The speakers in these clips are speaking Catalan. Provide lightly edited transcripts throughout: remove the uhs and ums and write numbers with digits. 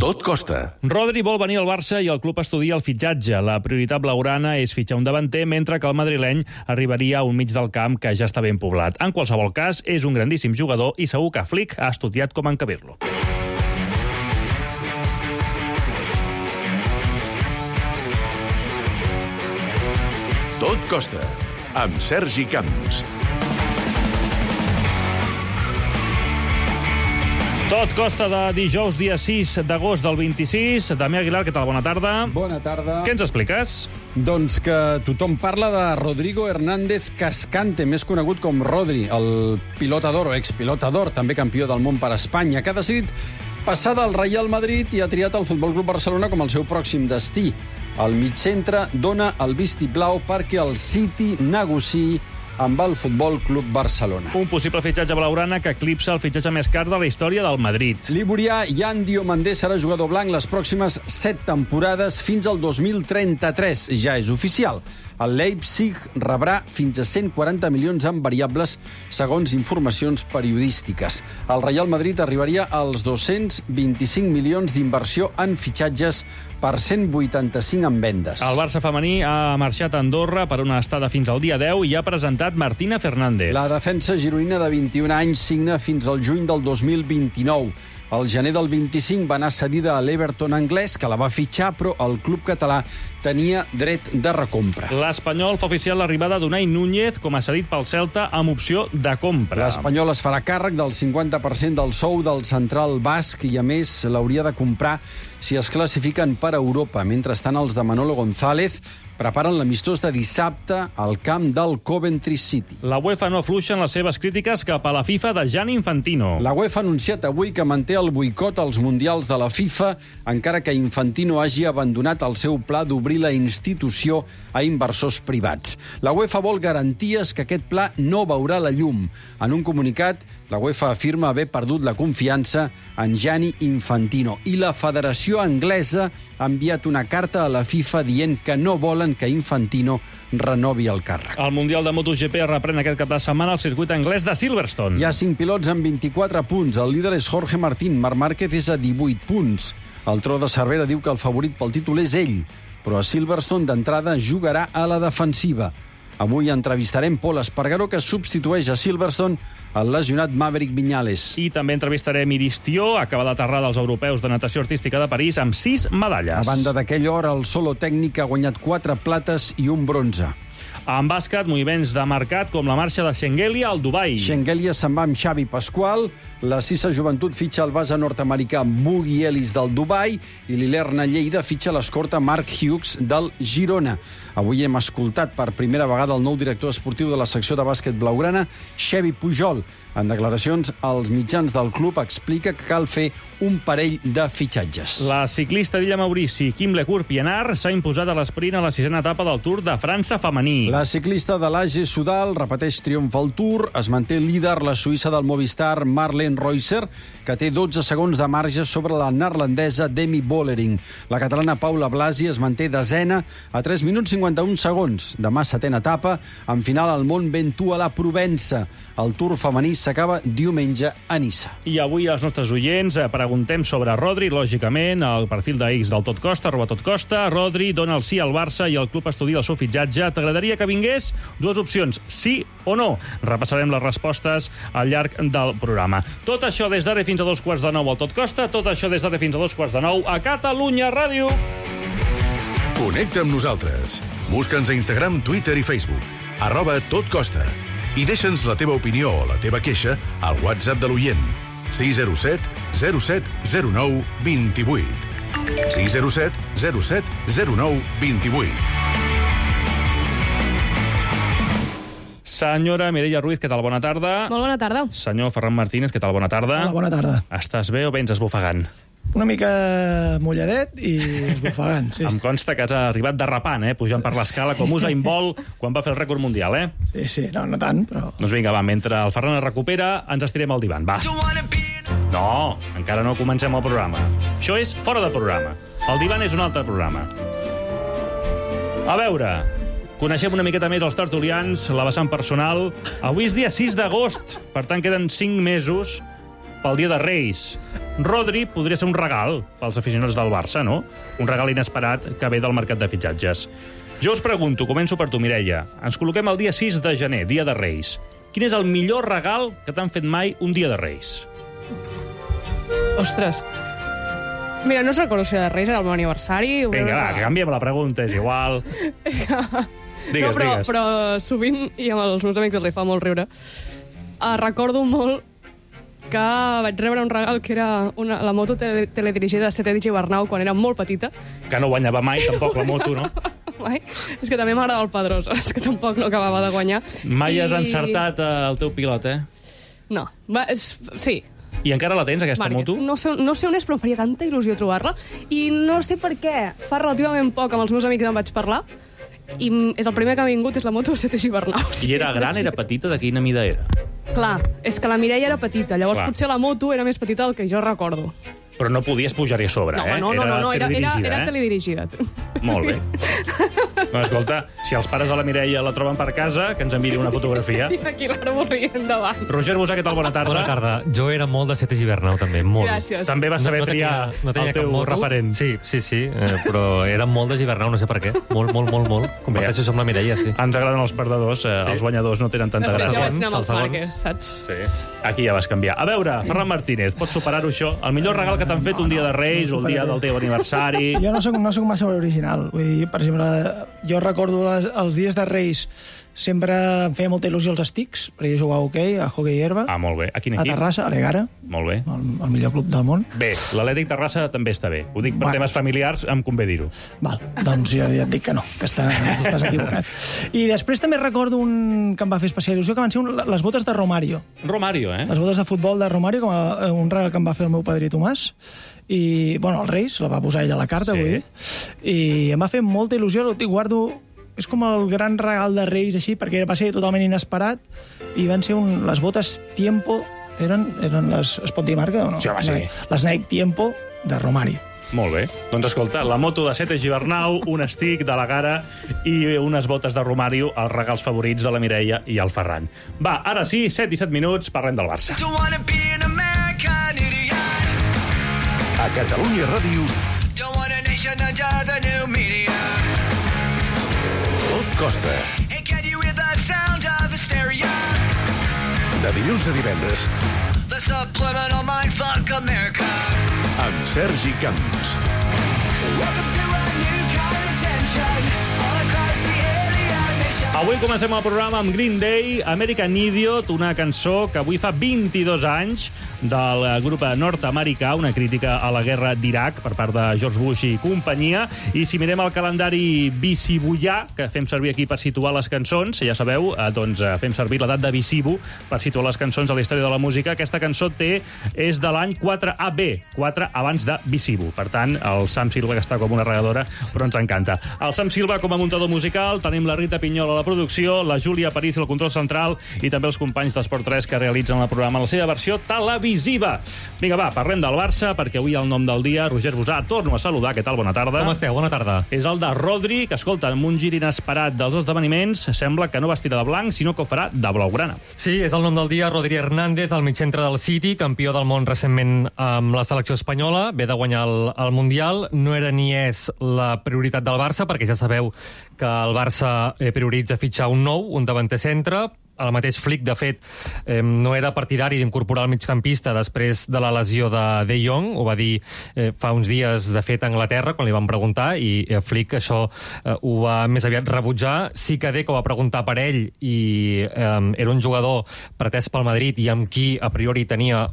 Tot costa. Rodri vol venir al Barça i el club estudia el fitxatge. La prioritat blaugrana és fitxar un davanter, mentre que el madrileny arribaria a un mig del camp que ja està ben poblat. En qualsevol cas, és un grandíssim jugador i segur que Flick ha estudiat com encabir-lo. Tot costa, amb Sergi Camps. Tot costa de dijous, dia 6 d'agost del 26. Damià Aguilar, què tal? Bona tarda. Bona tarda. Què ens expliques? Doncs que tothom parla de Rodrigo Hernández Cascante, més conegut com Rodri, el pilotador o expilotador, també campió del món per Espanya, que ha decidit passar del Real Madrid i ha triat el Futbol Club Barcelona com el seu pròxim destí. El mitjantre dona el vistiplau perquè el City negociï amb el Futbol Club Barcelona. Un possible fitxatge blaugrana que eclipsa el fitxatge més car de la història del Madrid. L'iborià Yan Diomandé serà jugador blanc les pròximes 7 temporades fins al 2033. Ja és oficial. El Leipzig rebrà fins a 140 milions en variables, segons informacions periodístiques. El Real Madrid arribaria als 225 milions d'inversió en fitxatges per 185 en vendes. El Barça femení ha marxat a Andorra per una estada fins al dia 10 i ha presentat Martina Fernández. La defensa gironina de 21 anys signa fins al juny del 2029. Al gener del 25 va anar cedida a l'Everton anglès, que la va fitxar, però el club català tenia dret de recompra. L'Espanyol fa oficial l'arribada d'Unai Núñez com a cedit pel Celta amb opció de compra. L'Espanyol es farà càrrec del 50% del sou del central basc i, a més, l'hauria de comprar si es classifiquen per Europa. Mentrestant, els de Manolo González preparen l'amistós de dissabte al camp del Coventry City. La UEFA no afluixa en les seves crítiques cap a la FIFA de Gianni Infantino. La UEFA ha anunciat avui que manté el boicot als mundials de la FIFA, encara que Infantino hagi abandonat el seu pla d'obrir la institució a inversors privats. La UEFA vol garanties que aquest pla no veurà la llum. En un comunicat, la UEFA afirma haver perdut la confiança en Gianni Infantino i la Federació Anglesa ha enviat una carta a la FIFA dient que no volen que Infantino renovi el càrrec. El Mundial de MotoGP reprèn aquest cap de setmana al circuit anglès de Silverstone. Hi ha 5 pilots amb 24 punts. El líder és Jorge Martín. Marc Márquez és a 18 punts. El Tro de Cervera diu que el favorit pel títol és ell, però a Silverstone d'entrada jugarà a la defensiva. Avui entrevistarem Pol Espargaró, que substitueix a Silverstone el lesionat Maverick Viñales. I també entrevistarem Iris Tió, acaba d'aterrar dels europeus de natació artística de París amb 6 medalles. A banda d'aquell or, el solo tècnic ha guanyat 4 plates i un bronze. En bàsquet, moviments de mercat com la marxa de Shengelia al Dubai. Shengelia se'n va amb Xavi Pasqual, la Cissa Joventut fitxa el base nord-americà Boogie Ellis del Dubai i l'Ilerna Lleida fitxa l'escorta Mark Hughes del Girona. Avui hem escoltat per primera vegada el nou director esportiu de la secció de bàsquet blaugrana, Xevi Pujol. En declaracions als mitjans del club explica que cal fer un parell de fitxatges. La ciclista d'Illa Maurici, Kim Lecourt-Pienaar, s'ha imposat a l'esprint a la 6a etapa del Tour de França femení. La ciclista de l'AG Sudal repeteix triomf al Tour. Es manté líder la suïssa del Movistar Marlene Reusser, que té 12 segons de marge sobre la neerlandesa Demi Vollering. La catalana Paula Blasi es manté desena a 3 minuts 51 segons. Demà 7a etapa, en final al Mont Ventoux a la Provença. El Tour femení s'acaba diumenge a Niça. I avui als nostres oients preguntem sobre Rodri, lògicament, al perfil de X del Tot Costa, @totcosta. Rodri dona el sí al Barça i el club estudia el seu fitxatge. T'agradaria que vingués? 2 opcions, sí o no. Repassarem les respostes al llarg del programa. Tot això des d'ara fins a 2:15 al Tot Costa, tot això des d'ara fins a 2:15 a Catalunya Ràdio. Connecta amb nosaltres. Busca'ns a Instagram, Twitter i Facebook. @totcosta. I deixa'ns la teva opinió o la teva queixa al WhatsApp de l'oient. 607 07 09 28. 607 07 09 28. Senyora Mireia Ruiz, què tal? Bona tarda. Molt bona tarda. Senyor Ferran Martínez, què tal? Bona tarda. Hola, bona tarda. Estàs bé o vens esbufegant? Una mica mulladet i esbufegant, sí. Em consta que has arribat derrapant, pujant per l'escala com Usain Bolt quan va fer el rècord mundial, Sí, no tant, però... Doncs vinga, va, mentre el Ferran es recupera, ens estirem al divan, va. No, encara no comencem el programa. Això és fora de programa. El divan és un altre programa. A veure, coneixem una miqueta més els tertulians, la vessant personal. Avui és dia 6 d'agost, per tant queden 5 mesos pel Dia de Reis. Rodri podria ser un regal pels aficionats del Barça, no? Un regal inesperat que ve del mercat de fitxatges. Jo us pregunto, començo per tu, Mireia. Ens col·loquem el dia 6 de gener, Dia de Reis. Quin és el millor regal que t'han fet mai un Dia de Reis? Ostres. Mira, no us recordo si de Reis era el meu aniversari. Vinga, va, que canviem la pregunta, és igual. És que... Digues, digues. Però sovint, i amb els meus amics els fa molt riure, recordo molt que vaig rebre un regal que era la moto teledirigida de Sete Gibernau quan era molt petita. Que no guanyava mai, tampoc, la moto, no? Mai. És que també m'agrada el Pedrosa, és que tampoc no acabava de guanyar. Mai has encertat el teu pilot, eh? No. Sí. I encara la tens, aquesta moto? No sé on és, però em faria tanta il·lusió trobar-la. I no sé per què. Fa relativament poc amb els meus amics en vaig parlar i és el primer que ha vingut és la moto de Sete Gibernau. I era gran, era petita? De quina mida era? Clar, és que la Mireia era petita, llavors potser la moto era més petita del que jo recordo. Però no podies pujar-hi a sobre, eh? No, era teledirigida. Molt bé. Doncs escolta, si els pares de la Mireia la troben per casa, que ens enviï una fotografia. I aquí l'àrbol rient davant. Roger Busà, què tal? Bona tarda. Bona tarda. Jo era molt de Sete Gibernau, també, molt. Gràcies. També vas saber triar el teu referent. Sí, però era molt de Gibernau, no sé per què. Molt. Comparteixo amb la Mireia, sí. Ens agraden els perdedors, els guanyadors no tenen tanta gràcia. Ja vaig anar amb els Marques, saps? Sí. Aquí ja vas canviar. A veure, Ferran Martínez, pots superar-ho, això? El millor regal que t'han fet un dia de Reis o el dia del teu aniversari? Jo no soc massa original. Vull dir, per exemple, jo recordo els dies de Reis sempre em feia molta il·lusió els estics, perquè jo jugava a hoquei, a hoquei herba. Ah, molt bé. A quin equip? A Terrassa, a l'Egara. Molt bé. El millor club del món. Bé, l'Atlètic Terrassa també està bé. Ho dic per temes familiars, em convé dir-ho. Val, doncs jo ja et dic que no, que estàs equivocat. I després també recordo un que em va fer especial il·lusió, que van ser les botes de Romario. Romario, eh? Les botes de futbol de Romario, com un regal que em va fer el meu padrí Tomàs. I, bueno, el Reis, la va posar ella a la carta, vull dir. I em va fer molta il·lusió, el guardo... És com el gran regal de Reis, així, perquè va ser totalment inesperat, i van ser les botes Tiempo, eren les... Es pot dir marca o no? Sí, home, sí. Les Nike Tiempo de Romario. Molt bé. Doncs escolta, la moto de Sete Gibernau, un stick de la Gara i unes botes de Romario, els regals favorits de la Mireia i el Ferran. Va, ara sí, 7 i 7 minuts, parlem del Barça. A Catalunya Ràdio, Tot Costa. De dilluns a divendres, amb Sergi Camps. Avui comencem el programa amb Green Day, American Idiot, una cançó que avui fa 22 anys del grup nord-americà, una crítica a la guerra d'Iraq per part de George Bush i companyia. I si mirem el calendari bicibullà, que fem servir aquí per situar les cançons, ja sabeu, doncs fem servir la data de Bicibu per situar les cançons a la història de la música. Aquesta cançó és de l'any 4AB, 4 abans de Bicibu. Per tant, el Sam Silva, que està com una regadora, però ens encanta. El Sam Silva com a muntador musical, tenim la Rita Pinyol a la producció, la Júlia Aparicio al control central i també els companys d'Esport 3 que realitzen el programa en la seva versió televisiva. Vinga, va, parlem del Barça, perquè avui el nom del dia, Roger Busà, torno a saludar. Què tal? Bona tarda. Com esteu? Bona tarda. És el de Rodri, que, escolta, amb un gir inesperat dels esdeveniments, sembla que no vestirà de blanc, sinó que ho farà de blaugrana. Sí, és el nom del dia, Rodri Hernández, el mitjantre del City, campió del món recentment amb la selecció espanyola, ve de guanyar el Mundial, no era ni és la prioritat del Barça, perquè ja sabeu que el Barça prioritza fitxar un nou, un davanter centre. El mateix Flick, de fet, no era partidari d'incorporar el migcampista després de la lesió de Jong. Ho va dir fa uns dies, de fet, a Anglaterra, quan li van preguntar, i Flick això ho va més aviat rebutjar. Sí que Deco va preguntar per ell i era un jugador pretès pel Madrid i amb qui a priori tenia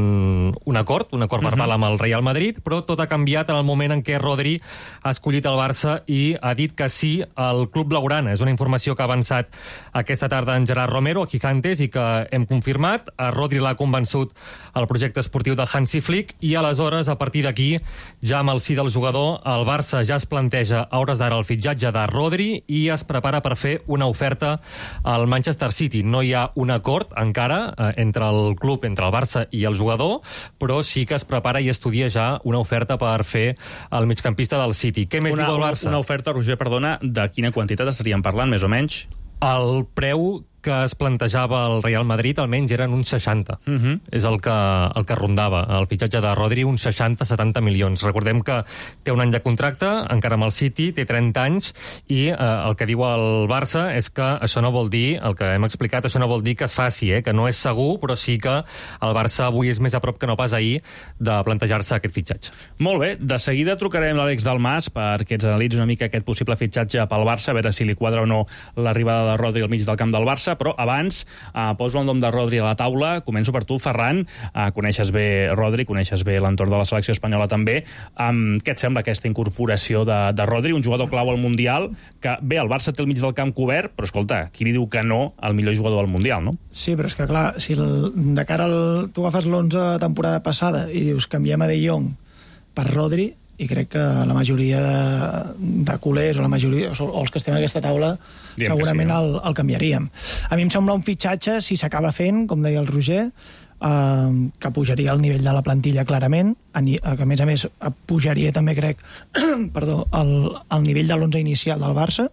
un acord verbal amb el Real Madrid, però tot ha canviat en el moment en què Rodri ha escollit el Barça i ha dit que sí al Club Blaugrana. És una informació que ha avançat aquesta tarda en Gerard Romero, a Quijantes, i que hem confirmat. A Rodri l'ha convençut el projecte esportiu de Hansi Flick i aleshores, a partir d'aquí, ja amb el sí del jugador, el Barça ja es planteja a hores d'ara el fitxatge de Rodri i es prepara per fer una oferta al Manchester City. No hi ha un acord encara entre el club, entre el Barça i el jugador, però sí que es prepara i estudia ja una oferta per fer el migcampista del City. Què més diu el Barça? Una oferta, Roger, perdona, de quina quantitat estaríem parlant, més o menys? El preu que es plantejava el Real Madrid almenys eren uns 60. És el que rondava. El fitxatge de Rodri, uns 60-70 milions. Recordem que té un any de contracte, encara amb el City, té 30 anys, i el que diu el Barça és que això no vol dir, el que hem explicat, això no vol dir que es faci, que no és segur, però sí que el Barça avui és més a prop que no pas ahir de plantejar-se aquest fitxatge. Molt bé, de seguida trucarem l'Àlex Dalmas perquè ens analitzi una mica aquest possible fitxatge pel Barça, a veure si li quadra o no l'arribada de Rodri al mig del camp del Barça, però abans poso el nom de Rodri a la taula. Començo per tu, Ferran. Coneixes bé Rodri, coneixes bé l'entorn de la selecció espanyola també. Què et sembla aquesta incorporació de Rodri, un jugador clau al Mundial, que bé, el Barça té el mig del camp cobert, però escolta, qui li diu que no al millor jugador del Mundial, no? Sí, però és que clar, si de cara tu agafes l'11 de temporada passada i dius canviem a De Jong per Rodri, i crec que la majoria de culers o la majoria, o els que estem a aquesta taula segurament el canviaríem. A mi em sembla un fitxatge, si s'acaba fent, com deia el Roger, que pujaria el nivell de la plantilla clarament, que a més pujaria també, crec, el nivell de l'11 inicial del Barça,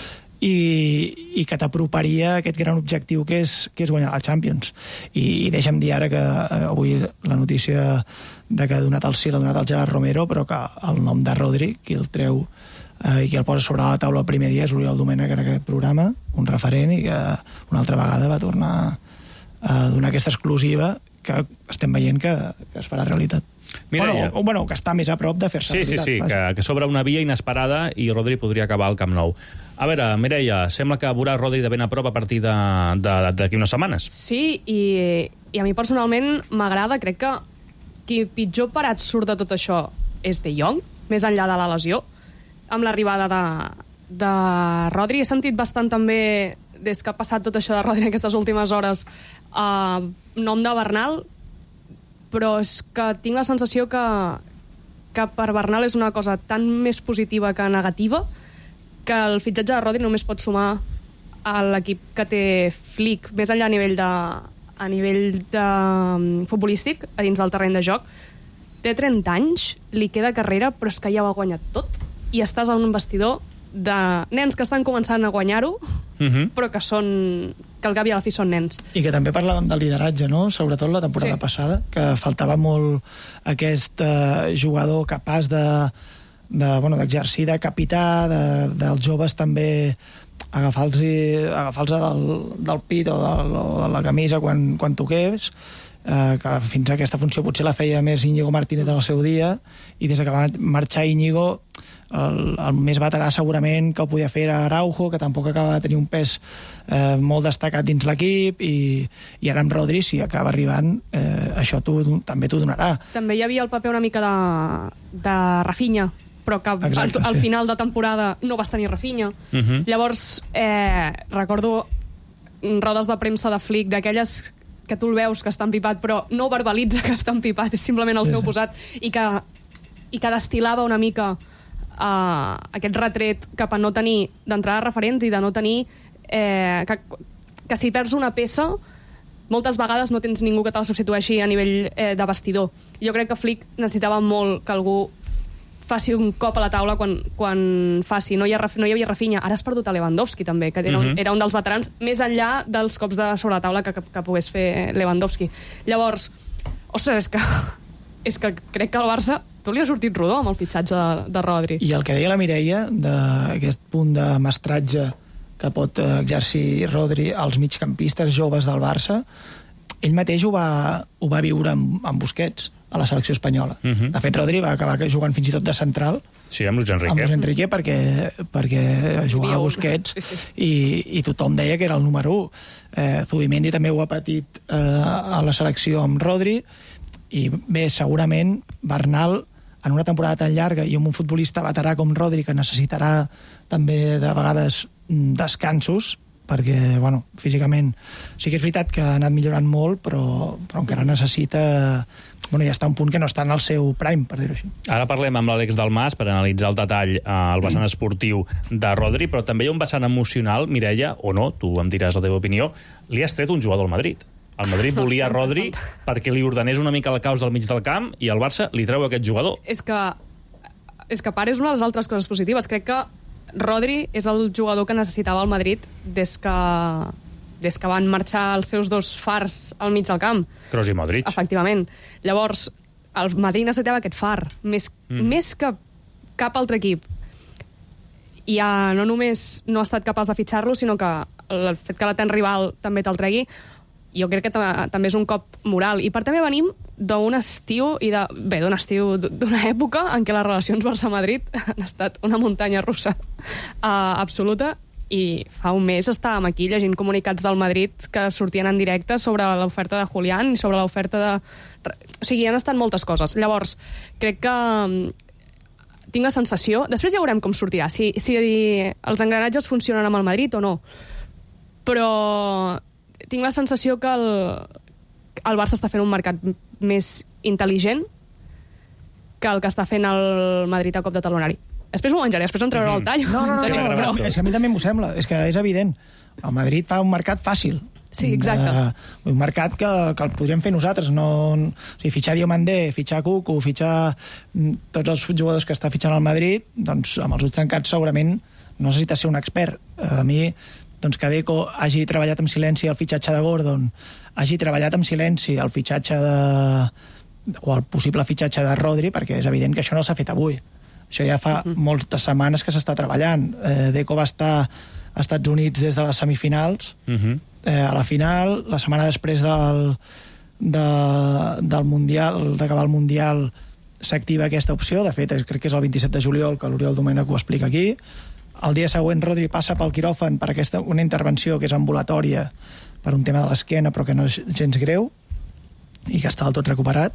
i que t'aproparia a aquest gran objectiu que és guanyar la Champions. I deixa'm dir ara que avui la notícia de que ha donat el sí l'ha donat el Gerard Romero, però que el nom de Rodri, qui el treu i qui el posa sobre la taula el primer dia és Oriol Domènech en aquest programa, un referent, i que una altra vegada va tornar a donar aquesta exclusiva que estem veient que es farà realitat. Bueno, que està més a prop de fer-se realitat. Sí, que s'obre una via inesperada i Rodri podria acabar al Camp Nou. A veure, Mireia, sembla que veurà Rodri de ben a prop a partir d'aquí unes setmanes. Sí, i a mi personalment m'agrada, crec que qui pitjor parat surt de tot això és De Jong, més enllà de la lesió. Amb l'arribada de Rodri he sentit bastant també, des que ha passat tot això de Rodri en aquestes últimes hores, nom de Bernal, però és que tinc la sensació que per Bernal és una cosa tan més positiva que negativa, que el fitxatge de Rodri només pot sumar a l'equip que té Flick, més enllà a nivell de futbolístic, a dins del terreny de joc. Té 30 anys, li queda carrera, però és que ja ho ha guanyat tot, i estàs en un vestidor de nens que estan començant a guanyar-ho, però que al cap i a la fi són nens. I que també parlàvem del lideratge, no? Sobretot la temporada passada, que faltava molt aquest jugador capaç d'exercir de capità, dels joves també agafar-los del pit o de la camisa quan toqués, que fins a aquesta funció potser la feia més Íñigo Martínez en el seu dia, i des que va marxar Íñigo, el més veterà segurament que ho podia fer era Araujo, que tampoc acaba de tenir un pes molt destacat dins l'equip, i ara amb Rodri, si acaba arribant, això també t'ho donarà. També hi havia el paper una mica de Rafinha, però que al final de temporada no vas tenir Rafinha. Llavors, recordo rodes de premsa de Flick, d'aquelles que tu el veus que està empipat, però no verbalitza que està empipat, és simplement el seu posat, i que destil·lava una mica aquest retret cap a no tenir d'entrada referents i de no tenir que si perds una peça moltes vegades no tens ningú que te la substitueixi a nivell de vestidor. Jo crec que Flick necessitava molt que algú faci un cop a la taula quan faci. No hi havia Rafinha, ara has perdut a Lewandowski també, que era un dels veterans més enllà dels cops de sobre la taula que pogués fer Lewandowski. Llavors, ostres, és que crec que el Barça tu li ha sortit rodó amb el fitxatge de Rodri. I el que deia la Mireia, d'aquest punt de mestratge que pot exercir Rodri als migcampistes joves del Barça, ell mateix ho va viure amb Busquets a la selecció espanyola. De fet, Rodri va acabar jugant fins i tot de central. Sí, amb Luis Enrique. Amb Luis Enrique perquè jugava a Busquets i tothom deia que era el número 1. Zubimendi també ho ha patit a la selecció amb Rodri, i bé, segurament Bernal, en una temporada tan llarga i amb un futbolista veterà com Rodri, que necessitarà també de vegades descansos, perquè, bueno, físicament sí que és veritat que ha anat millorant molt, però encara necessita... Bueno, ja està un punt que no està en el seu prime, per dir-ho així. Ara parlem amb l'Àlex Dalmas per analitzar el detall al vessant esportiu de Rodri, però també hi ha un vessant emocional, Mireia, o no, tu em diràs la teva opinió, li has tret un jugador al Madrid. El Madrid volia Rodri perquè li ordenés una mica el caos del mig del camp i el Barça li treu aquest jugador. És que a part és una de les altres coses positives. Crec que Rodri és el jugador que necessitava el Madrid des que des que van marxar els seus dos fars al mig del camp. Kroos i Modric. Efectivament. Llavors, el Madrid necessitava aquest far, més que cap altre equip. I ja no només no ha estat capaç de fitxar-lo, sinó que el fet que l'Aten rival també te'l tregui, jo crec que també és un cop moral. I per també venim d'un estiu, d'una època en què les relacions Barça-Madrid han estat una muntanya russa absoluta, i fa un mes estàvem aquí llegint comunicats del Madrid que sortien en directe sobre l'oferta de Julián i sobre l'oferta de... O sigui, han estat moltes coses. Llavors, crec que tinc la sensació... Després ja veurem com sortirà, si els engranatges funcionen amb el Madrid o no. Però tinc la sensació que el Barça està fent un mercat més intel·ligent que el que està fent el Madrid a cop de talonari. Després m'ho menjaré, després em trauré el tall. No, és que a mi també m'ho sembla, és que és evident. El Madrid fa un mercat fàcil. Sí, exacte. Un mercat que el podríem fer nosaltres. O sigui, fitxar Diomandé, fitxar Cucu, fitxar tots els jugadors que està fitxant al Madrid, doncs amb els ulls tancats segurament no necessita ser un expert. A mi, doncs, que Deco hagi treballat amb silenci el fitxatge de Gordon, hagi treballat amb silenci el fitxatge o el possible fitxatge de Rodri, perquè és evident que això no s'ha fet avui. Això ja fa moltes setmanes que s'està treballant. Deco va estar a Estats Units des de les semifinals, a la final, la setmana després del Mundial, d'acabar el Mundial, s'activa aquesta opció. De fet, crec que és el 27 de juliol, que l'Oriol Domènech ho explica aquí. El dia següent Rodri passa pel quiròfan per una intervenció que és ambulatòria per un tema de l'esquena, però que no és gens greu, i que està del tot recuperat.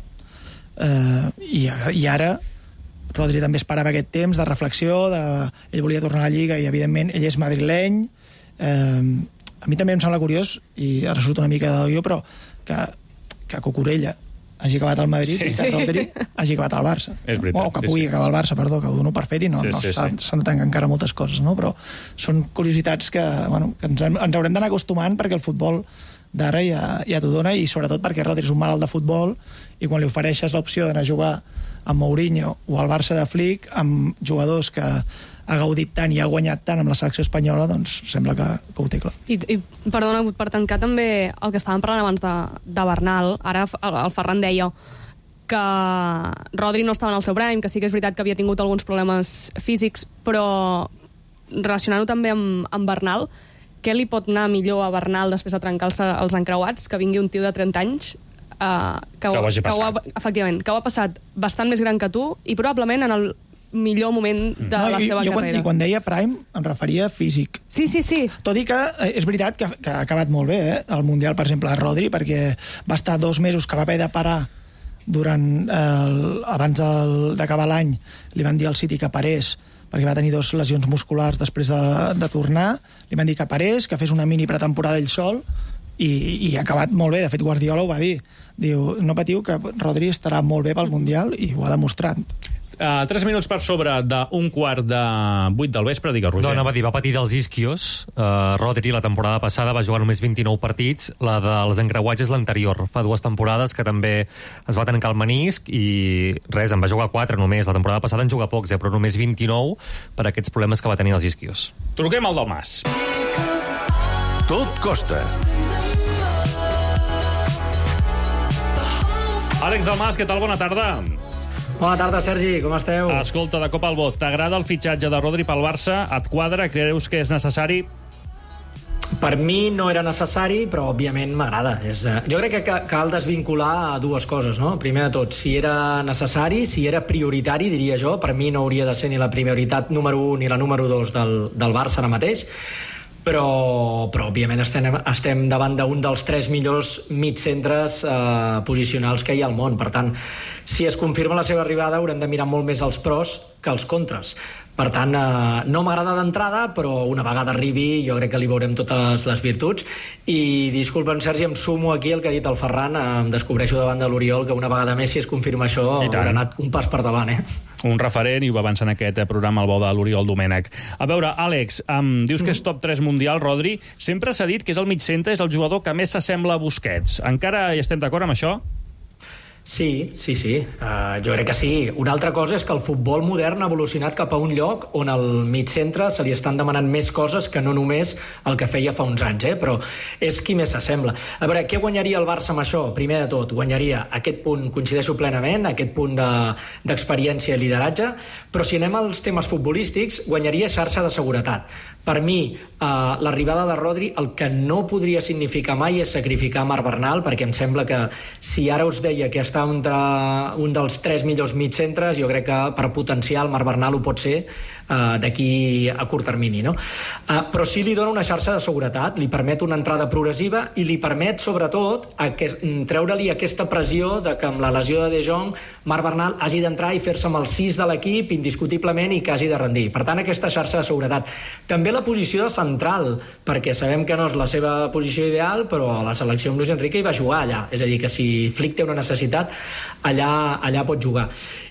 I ara Rodri també esperava aquest temps de reflexió, ell volia tornar a la Lliga i, evidentment, ell és madrileny. A mi també em sembla curiós, i ara surt una mica del guió, però que Cucurella hagi acabat al Madrid i que Rodri hagi acabat al Barça. És veritat. O que pugui acabar al Barça, perdó, que ho dono per fet i no s'han de tancar encara moltes coses, no? Però són curiositats que ens haurem d'anar acostumant, perquè el futbol d'ara ja t'ho dona, i sobretot perquè Rodri és un malalt de futbol, i quan li ofereixes l'opció d'anar a jugar amb Mourinho o al Barça de Flick, amb jugadors que ha gaudit tant i ha guanyat tant amb la selecció espanyola, doncs sembla que ho té clar. I perdona, per tancar també el que estàvem parlant abans de Bernal, ara el Ferran deia que Rodri no estava en el seu prime, que sí que és veritat que havia tingut alguns problemes físics, però relacionant-ho també amb Bernal, què li pot anar millor a Bernal després de trencar-se els encreuats, que vingui un tio de 30 anys que ho ha passat bastant més gran que tu i probablement en el millor moment de la seva carrera. I quan deia prime em referia físic. Sí. Tot i que és veritat que ha acabat molt bé, el Mundial, per exemple, a Rodri, perquè va estar 2 mesos que va haver de parar abans d'acabar l'any. Li van dir al City que parés, perquè va tenir 2 lesions musculars després de tornar. Li van dir que parés, que fes una mini pretemporada ell sol, i ha acabat molt bé. De fet, Guardiola ho va dir. Diu, no patiu, que Rodri estarà molt bé pel Mundial, i ho ha demostrat. 3 minuts per sobre d'un quart de 8 del vespre, digues, Roger. No, anava a dir, va patir dels isquios. Rodri, la temporada passada, va jugar només 29 partits. La dels encreuats és l'anterior. Fa 2 temporades que també es va trencar el menisc i res, en va jugar 4 només. La temporada passada en juga pocs, però només 29 per aquests problemes que va tenir els isquios. Truquem al Dalmas. Tot costa. Àlex Dalmas, què tal? Bona tarda. Bona tarda, Sergi, com esteu? Escolta, de cop al vot, t'agrada el fitxatge de Rodri pel Barça? Et quadra? Creus que és necessari? Per mi no era necessari, però òbviament m'agrada. Jo crec que cal desvincular 2 coses, no? Primer de tot, si era necessari, si era prioritari, diria jo, per mi no hauria de ser ni la prioritat número 1 ni la número 2 del Barça ara mateix, però òbviament estem davant d'un dels 3 millors mitcentres posicionals que hi ha al món. Per tant, si es confirma la seva arribada, haurem de mirar molt més els pros que els contres. Per tant, no m'agrada d'entrada, però una vegada arribi jo crec que li veurem totes les virtuts. I disculpa'm, Sergi, em sumo aquí el que ha dit el Ferran, em descobreixo davant de l'Oriol que una vegada més, si es confirma això, haurà anat un pas per davant, Un referent, i ho va avançar en aquest programa al bo de l'Oriol Domènech. A veure, Àlex, dius que és top 3 mundial, Rodri. Sempre s'ha dit que és el mig centre, és el jugador que més s'assembla a Busquets. Encara hi estem d'acord amb això? Sí. Jo crec que sí. Una altra cosa és que el futbol modern ha evolucionat cap a un lloc on al mig centre se li estan demanant més coses que no només el que feia fa uns anys, però és qui més s'assembla. A veure, què guanyaria el Barça amb això? Primer de tot, guanyaria aquest punt, coincideixo plenament, aquest punt d'experiència i lideratge, però si anem als temes futbolístics, guanyaria xarxa de seguretat. Per mi, l'arribada de Rodri el que no podria significar mai és sacrificar Marc Bernal, perquè em sembla que si ara us deia que està entre un dels 3 millors mitjcentres, jo crec que per potencial Marc Bernal ho pot ser d'aquí a curt termini, no? Però sí li dona una xarxa de seguretat, li permet una entrada progressiva i li permet sobretot treure-li aquesta pressió de que amb la lesió de De Jong Marc Bernal hagi d'entrar i fer-se amb el 6 de l'equip indiscutiblement i que hagi de rendir. Per tant, aquesta xarxa de seguretat. També la posició de central, perquè sabem que no és la seva posició ideal, però a la selecció amb Luis Enrique hi va jugar allà. És a dir, que si Flick té una necessitat, allà pot jugar.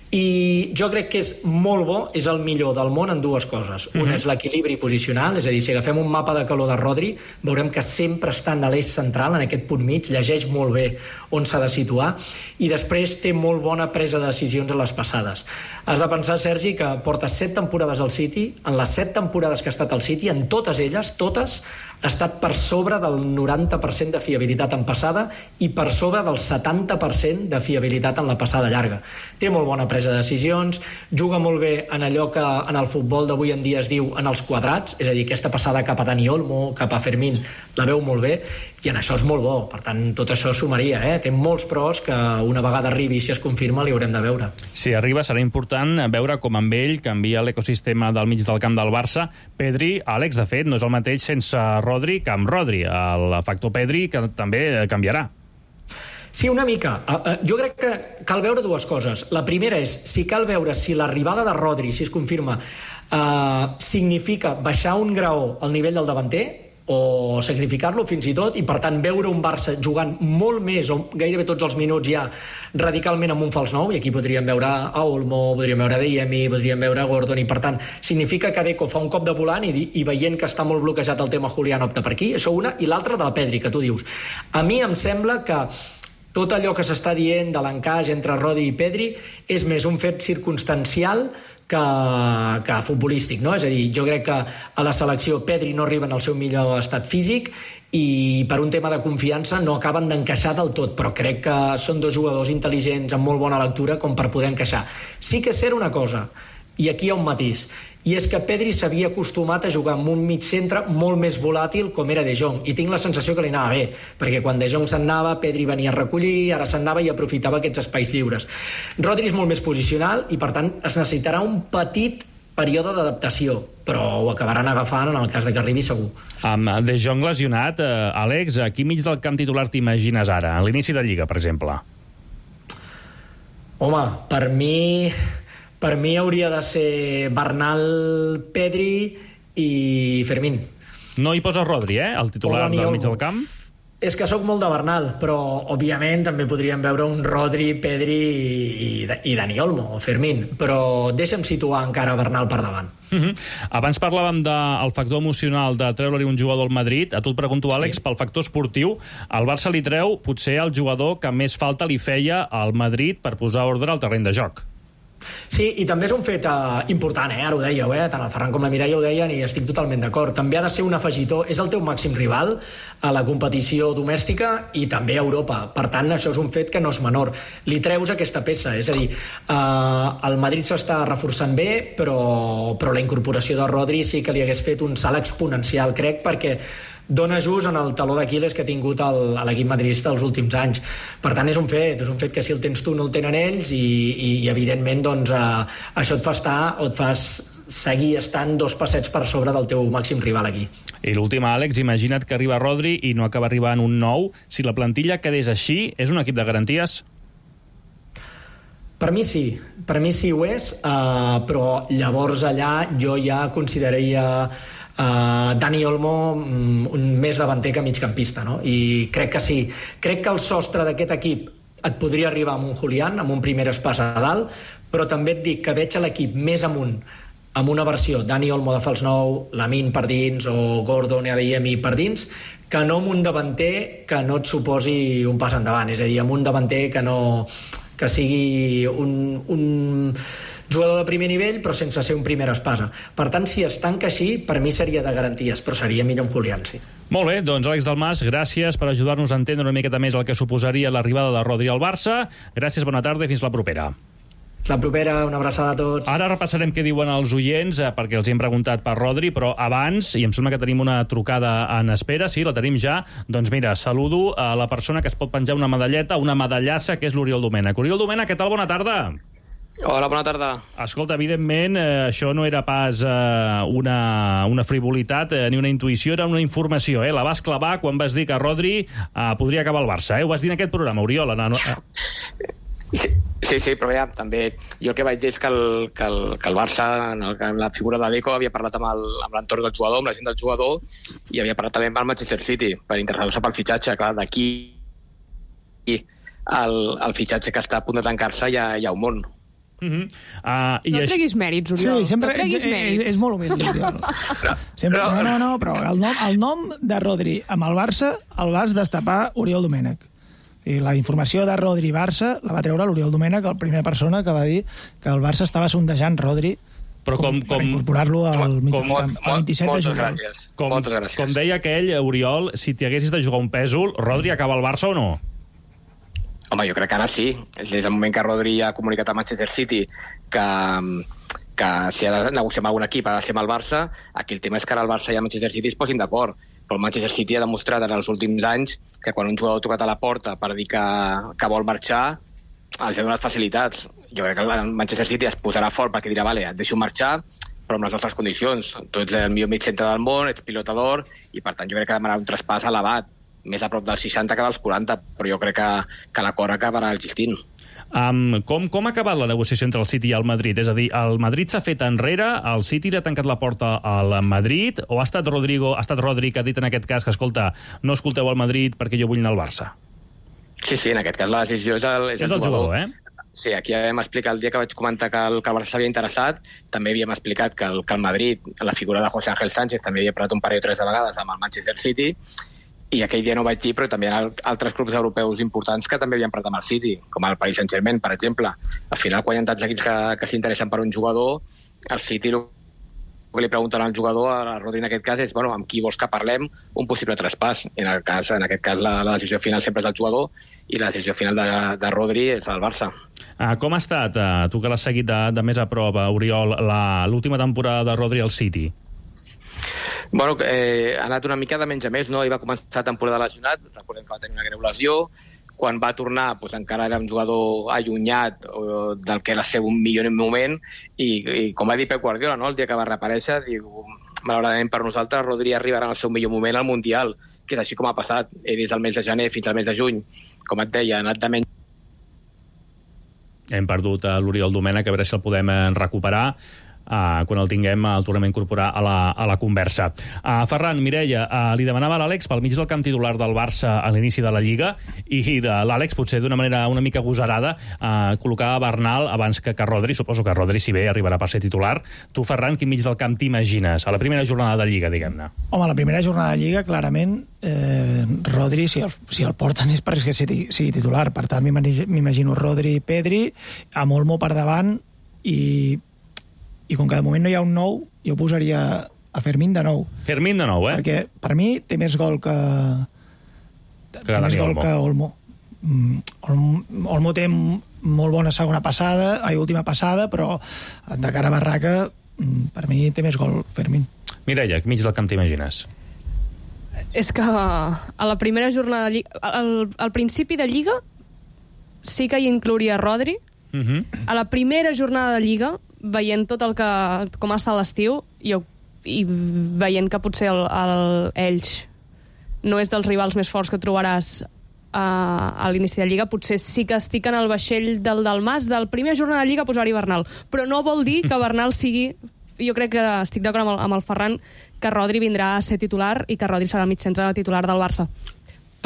I jo crec que és molt bo, és el millor del món en dues coses. Una és l'equilibri posicional, és a dir, si agafem un mapa de calor de Rodri, veurem que sempre està en l'eix central, en aquest punt mig, llegeix molt bé on s'ha de situar, i després té molt bona presa de decisions a les passades. Has de pensar, Sergi, que porta 7 temporades al City, en les 7 temporades que ha estat al City, en totes elles, totes, ha estat per sobre del 90% de fiabilitat en passada i per sobre del 70% de fiabilitat en la passada llarga. Té molt bona presa de decisions, juga molt bé en allò que en el futbol d'avui en dia es diu en els quadrats, és a dir, aquesta passada cap a Dani Olmo, cap a Fermín, la veu molt bé, i en això és molt bo. Per tant, tot això sumaria, Té molts pros que una vegada arribi, si es confirma, li haurem de veure. Si arriba, serà important veure com amb ell canvia l'ecosistema del mig del camp del Barça. Pedri, Àlex, de fet, no és el mateix sense Rodri que amb Rodri. El factor Pedri que també canviarà. Sí, una mica. Jo crec que cal veure dues coses. La primera és si cal veure si l'arribada de Rodri, si es confirma, significa baixar un graó al nivell del davanter o sacrificar-lo fins i tot, i per tant veure un Barça jugant molt més o gairebé tots els minuts ja radicalment amb un fals nou, i aquí podríem veure a Olmo, podríem veure Adeyemi, podríem veure Gordon, i per tant significa que Deco fa un cop de volant i veient que està molt bloquejat el tema Julián opta per aquí, això una, i l'altra de la Pedri, que tu dius. A mi em sembla que tot allò que s'està dient de l'encaix entre Rodri i Pedri és més un fet circumstancial que futbolístic, no? És a dir, jo crec que a la selecció Pedri no arriba en el seu millor estat físic i per un tema de confiança no acaben d'encaixar del tot, però crec que són dos jugadors intel·ligents amb molt bona lectura com per poder encaixar. Sí que és cert una cosa, i aquí hi ha un matís, i és que Pedri s'havia acostumat a jugar amb un mig centre molt més volàtil com era De Jong, i tinc la sensació que li anava bé, perquè quan De Jong se'n anava, Pedri venia a recollir, ara se'n anava i aprofitava aquests espais lliures. Rodri és molt més posicional i per tant es necessitarà un petit període d'adaptació, però ho acabaran agafant en el cas de que arribi segur. Amb De Jong lesionat, Àlex, a quin mig del camp titular t'imagines ara, a l'inici de Lliga, per exemple? Home, per mi hauria de ser Bernal, Pedri i Fermín. No hi poses Rodri, el titular del mig del camp? És que sóc molt de Bernal, però òbviament també podríem veure un Rodri, Pedri i Dani Olmo o Fermín, però deixa'm situar encara Bernal per davant. Abans parlàvem del factor emocional de treure-li un jugador al Madrid. A tu et pregunto, Àlex, pel factor esportiu, el Barça li treu potser el jugador que més falta li feia al Madrid per posar ordre al terreny de joc. Sí, i també és un fet important, ara ho dèieu, tant el Ferran com la Mireia ho deien i estic totalment d'acord. També ha de ser un afegitó, és el teu màxim rival a la competició domèstica i també a Europa. Per tant, això és un fet que no és menor. Li treus aquesta peça, és a dir, el Madrid s'està reforçant bé, però la incorporació de Rodri sí que li hagués fet un salt exponencial, crec, perquè dona just en el taló d'Aquil·les que ha tingut l'equip madridista els últims anys. Per tant, és un fet que si el tens tu no el tenen ells i evidentment doncs, això et fa estar o et fas seguir estant 2 passets per sobre del teu màxim rival aquí. I l'última, Àlex, imagina't que arriba Rodri i no acaba arribant un nou. Si la plantilla quedés així, és un equip de garanties? Per mi sí ho és, però llavors allà jo ja consideraria Dani Olmo més davanter que migcampista, no? I crec que sí. Crec que el sostre d'aquest equip et podria arribar amb un Julián, amb un primer espàs a dalt, però també et dic que veig l'equip més amunt amb una versió Dani Olmo de fals nou, Lamine per dins o Gordon i Adeyemi per dins, que no amb un davanter que no et suposi un pas endavant, és a dir, amb un davanter que no que sigui un jugador de primer nivell però sense ser un primera espasa. Per tant, si es tanca així, per mi seria de garanties, però seria millor amb Julián, sí. Molt bé, doncs Àlex Dalmas, gràcies per ajudar-nos a entendre una miqueta més el que suposaria l'arribada de Rodri al Barça. Gràcies, bona tarda i fins la propera. La propera, una abraçada a tots. Ara repassarem què diuen els oients, perquè els hem preguntat per Rodri, però abans, i em sembla que tenim una trucada en espera, sí, la tenim ja, doncs mira, saludo a la persona que es pot penjar una medalleta, una medallassa, que és l'Oriol Domènech. Oriol Domènech, què tal? Bona tarda. Hola, bona tarda. Escolta, evidentment, això no era pas una frivolitat ni una intuïció, era una informació, La vas clavar quan vas dir que Rodri podria acabar al Barça, Ho vas dir en aquest programa, Oriol. Sí, però ja, també jo el que vaig dir és que el Barça, en la figura de Deco, havia parlat amb l'entorn del jugador, amb la gent del jugador, i havia parlat també amb el Manchester City per interessar-se pel fitxatge. Clar, d'aquí el fitxatge que està a punt de tancar-se hi ha un món. No treguis mèrits, Oriol. Sí, sempre no treguis mèrits. És molt humil, Oriol. No, però el nom de Rodri amb el Barça el vas destapar Oriol Domènech. I la informació de Rodri-Barça la va treure l'Oriol Domènech, la primera persona que va dir que el Barça estava sondejant Rodri per incorporar-lo al mig del camp, el 27 de juliol. Moltes gràcies. Com deia aquell, Oriol, si t'hi haguessis de jugar un pèsol, Rodri acaba al Barça o no? Home, jo crec que ara sí. Des del moment que Rodri ha comunicat a Manchester City que si ha de negociar amb algun equip ha de ser amb el Barça, aquí el tema és que ara el Barça i el Manchester City es posin d'acord. Però el Manchester City ha demostrat en els últims anys que quan un jugador ha tocat a la porta per dir que vol marxar, els ha donat facilitats. Jo crec que el Manchester City es posarà fort perquè dirà, vale, et deixo marxar, però amb les nostres condicions. Tu ets el millor mig centre del món, ets pilota d'or, i per tant jo crec que demanarà un traspàs elevat, més a prop dels 60 que dels 40, però jo crec que l'acord acabarà existint. Com ha acabat la negociació entre el City i el Madrid? És a dir, el Madrid s'ha fet enrere, el City li ha tancat la porta al Madrid, o ha estat Rodri que ha dit en aquest cas que, escolta, no escolteu el Madrid perquè jo vull anar al Barça? Sí, en aquest cas la decisió és el jugador. Sí, aquí hem explicat el dia que vaig comentar que el Barça s'havia interessat, també havíem explicat que el Madrid, la figura de José Ángel Sánchez, també havia parlat un parell o tres de vegades amb el Manchester City, i aquell dia no ho vaig dir, però també hi ha altres clubs europeus importants que també havien parlat amb el City, com el Paris Saint-Germain, per exemple. Al final, quan hi ha tants equips que s'interessen per un jugador, el City el que li pregunten al jugador, a Rodri en aquest cas, és amb qui vols que parlem un possible traspàs. En aquest cas la decisió final sempre és del jugador i la decisió final de Rodri és del Barça. Com ha estat, tu que l'has seguit de més a prop, Oriol, l'última temporada de Rodri al City? Bueno, ha anat una mica de menys a més, no? Ell va començar la temporada lesionat, recordem que va tenir una greu lesió, quan va tornar encara era un jugador allunyat del que era el seu millor moment, i com va dir Pep Guardiola, el dia que va reaparèixer, diu, malauradament per nosaltres Rodri arribarà en el seu millor moment al Mundial, que és així com ha passat, des del mes de gener fins al mes de juny, com et deia, ha anat de menys. Hem perdut l'Oriol Domènech, a veure si el podem recuperar. Quan el tinguem el tornem a incorporar a la conversa. Ferran, Mireia, li demanava a l'Àlex pel mig del camp titular del Barça a l'inici de la Lliga, i l'Àlex, potser d'una manera una mica agosarada, col·locava Bernal abans que Rodri. Suposo que Rodri, si bé, arribarà per ser titular. Tu, Ferran, quin mig del camp t'imagines? A la primera jornada de Lliga, diguem-ne. Home, a la primera jornada de Lliga, clarament, Rodri, si el porten és perquè sigui titular. Per tant, m'imagino Rodri i Pedri, amb Olmo per davant, i com que de moment no hi ha un nou, jo posaria a Fermín de nou. Fermín de nou, Perquè per mi té més gol que Olmo. Olmo té molt bona última passada, però de cara a barraca, per mi té més gol Fermín. Mireia, mig del camp t'imagines? És que a la primera jornada de Lliga, al principi de Lliga sí que hi inclouria Rodri. A la primera jornada de Lliga, veient tot com ha estat l'estiu, i veient que potser Elx no és dels rivals més forts que trobaràs a l'inici de Lliga, potser sí que estic en el vaixell del Dalmas, del primer jornada de Lliga posar-hi Bernal. Però no vol dir que Bernal sigui... Jo crec que estic d'acord amb el Ferran que Rodri vindrà a ser titular i que Rodri serà el mig centre titular del Barça. Però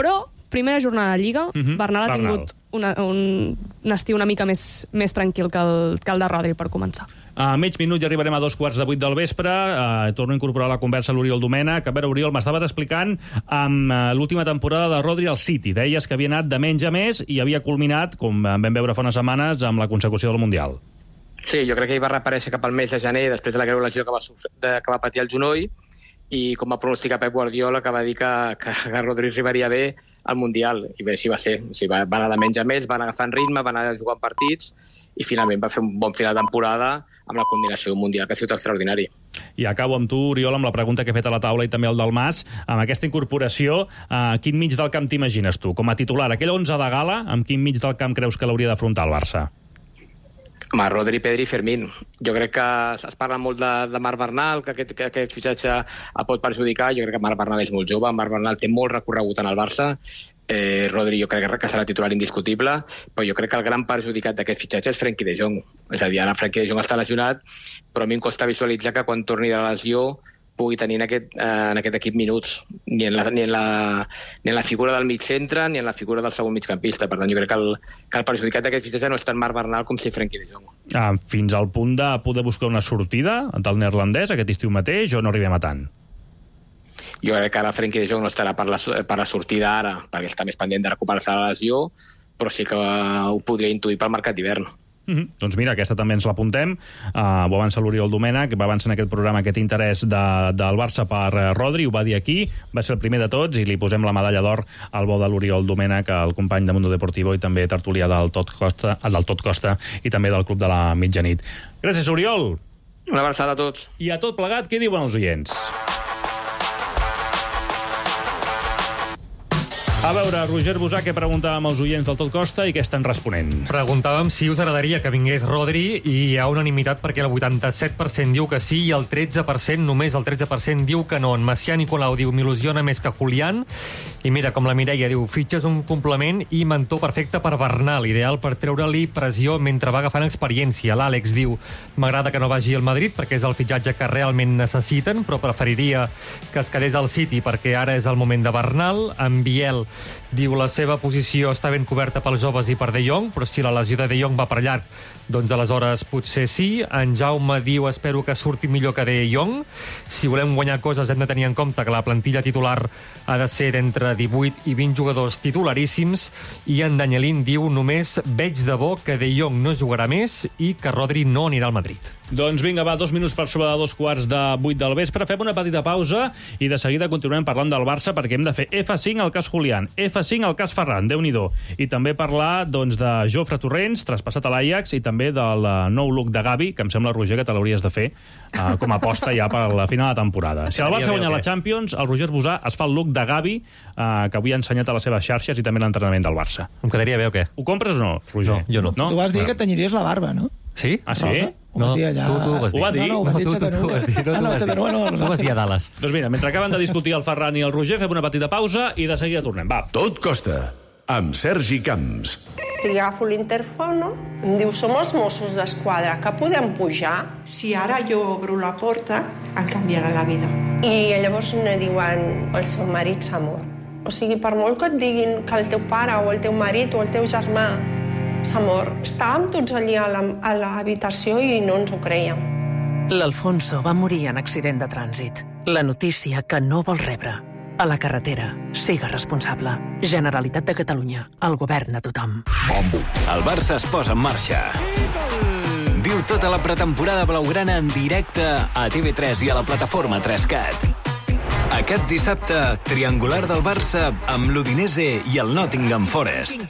primera jornada de Lliga, Bernal ha tingut un estiu una mica més tranquil que el de Rodri, per començar. A mig minut ja arribarem a 7:45 del vespre. Torno a incorporar a la conversa l'Oriol Domènech. A veure, Oriol, m'estaves explicant amb l'última temporada de Rodri al City. Deies que havia anat de menys a més i havia culminat, com vam veure fa unes setmanes, amb la consecució del Mundial. Sí, jo crec que ell va reaparèixer cap al mes de gener, després de la greu lesió que va patir al genoll, i com va pronosticar Pep Guardiola, que va dir que Rodri arribaria bé al Mundial. I bé, així va ser. O sigui, va anar de menys a més, va anar agafant ritme, va anar jugant partits, i finalment va fer un bon final de temporada amb la culminació d'un Mundial que ha sigut extraordinari. I acabo amb tu, Oriol, amb la pregunta que he fet a la taula i també al del Mas. Amb aquesta incorporació, quin mig del camp t'imagines tu? Com a titular, aquell 11 de gala, amb quin mig del camp creus que l'hauria d'afrontar el Barça? Home, Rodri, Pedri i Fermín. Jo crec que es parla molt de Marc Bernal, que aquest fitxatge el pot perjudicar. Jo crec que Marc Bernal és molt jove, Marc Bernal té molt recorregut en el Barça. Rodri jo crec que serà titular indiscutible, però jo crec que el gran perjudicat d'aquest fitxatge és Frenkie de Jong. És a dir, ara Frenkie de Jong està lesionat, però a mi em costa visualitzar que quan torni de la lesió pugui tenir en aquest equip minuts, ni en la figura del mig centre ni en la figura del segon migcampista. Per tant, jo crec que el perjudicat d'aquest fitxatge no és tant Marc Bernal com si Frenkie de Jong. Fins al punt de poder buscar una sortida del neerlandès aquest estiu mateix, o no arribem a tant? Jo crec que ara Frenkie de Jong no estarà per la sortida ara, perquè està més pendent de recuperar-se la lesió, però sí que ho podria intuir pel mercat d'hivern. Doncs mira, aquesta també ens l'apuntem. Ho avança l'Oriol Domènech, va avançar en aquest programa aquest interès del Barça per Rodri, ho va dir aquí, va ser el primer de tots, i li posem la medalla d'or al bo de l'Oriol Domènech, el company de Mundo Deportivo i també tertulià del Tot Costa i també del Club de la Mitjanit. Gràcies, Oriol. Una abraçada a tots. I a tot plegat, què diuen els oients? A veure, Roger Busà, què preguntàvem als oients del Tot Costa i què estan responent? Preguntàvem si us agradaria que vingués Rodri i hi ha unanimitat perquè el 87% diu que sí i el 13%, només el 13%, diu que no. En Macià Nicolau diu, m'il·lusiona més que Julián. I mira, com la Mireia diu, fitxes un complement i mentor perfecte per Bernal, ideal per treure-li pressió mentre va agafant experiència. L'Àlex diu, m'agrada que no vagi al Madrid perquè és el fitxatge que realment necessiten, però preferiria que es quedés al City perquè ara és el moment de Bernal. En Biel diu, la seva posició està ben coberta pels joves i per De Jong, però si la lesió de De Jong va per llarg, doncs aleshores potser sí. En Jaume diu, espero que surti millor que De Jong. Si volem guanyar coses hem de tenir en compte que la plantilla titular ha de ser d'entre 18 i 20 jugadors titularíssims. I en Danielín diu, només veig de bo que De Jong no jugarà més i que Rodri no anirà al Madrid. Doncs vinga, va, 2 minuts per sobre de 7:45 del vespre. Fem una petita pausa i de seguida continuem parlant del Barça perquè hem de fer F5 al cas Julián, F5 al cas Ferran, Déu-n'hi-do. I també parlar doncs, de Jofre Torrents, traspassat a l'Ajax, i també del nou look de Gavi, que em sembla, Roger, que te l'hauries de fer com a aposta ja per la final de temporada. Si el Barça guanya la Champions, el Roger Busà es fa el look de Gavi que avui ha ensenyat a les seves xarxes i també l'entrenament del Barça. Em quedaria bé o què? Ho compres o no, Roger? No, jo no. Tu vas dir que tenyiries la barba, no? Sí? Ah, sí? Ho vas dir allà... Tu ho vas dir. Ho va dir? No, ho vas dir Tu vas dir a Dallas. Doncs mira, mentre acaben de discutir el Ferran i el Roger, fem una petita pausa i de seguida tornem. Va. Tot Costa, amb Sergi Camps. Agafo l'interfono, em diu, som els Mossos d'Esquadra, que podem pujar? Si ara jo obro la porta, em canviarà la vida. I llavors me diuen, el seu marit s'ha mort. O sigui, per molt que et diguin que el teu pare o el teu marit o el teu germà s'ha mort, estàvem tots allí a l'habitació i no ens ho creiem. L'Alfonso va morir en accident de trànsit. La notícia que no vols rebre. A la carretera, siga responsable. Generalitat de Catalunya, el govern de tothom. El Barça es posa en marxa. Viu tota la pretemporada blaugrana en directe a TV3 i a la plataforma 3Cat. Aquest dissabte, triangular del Barça amb l'Udinese i el Nottingham Forest.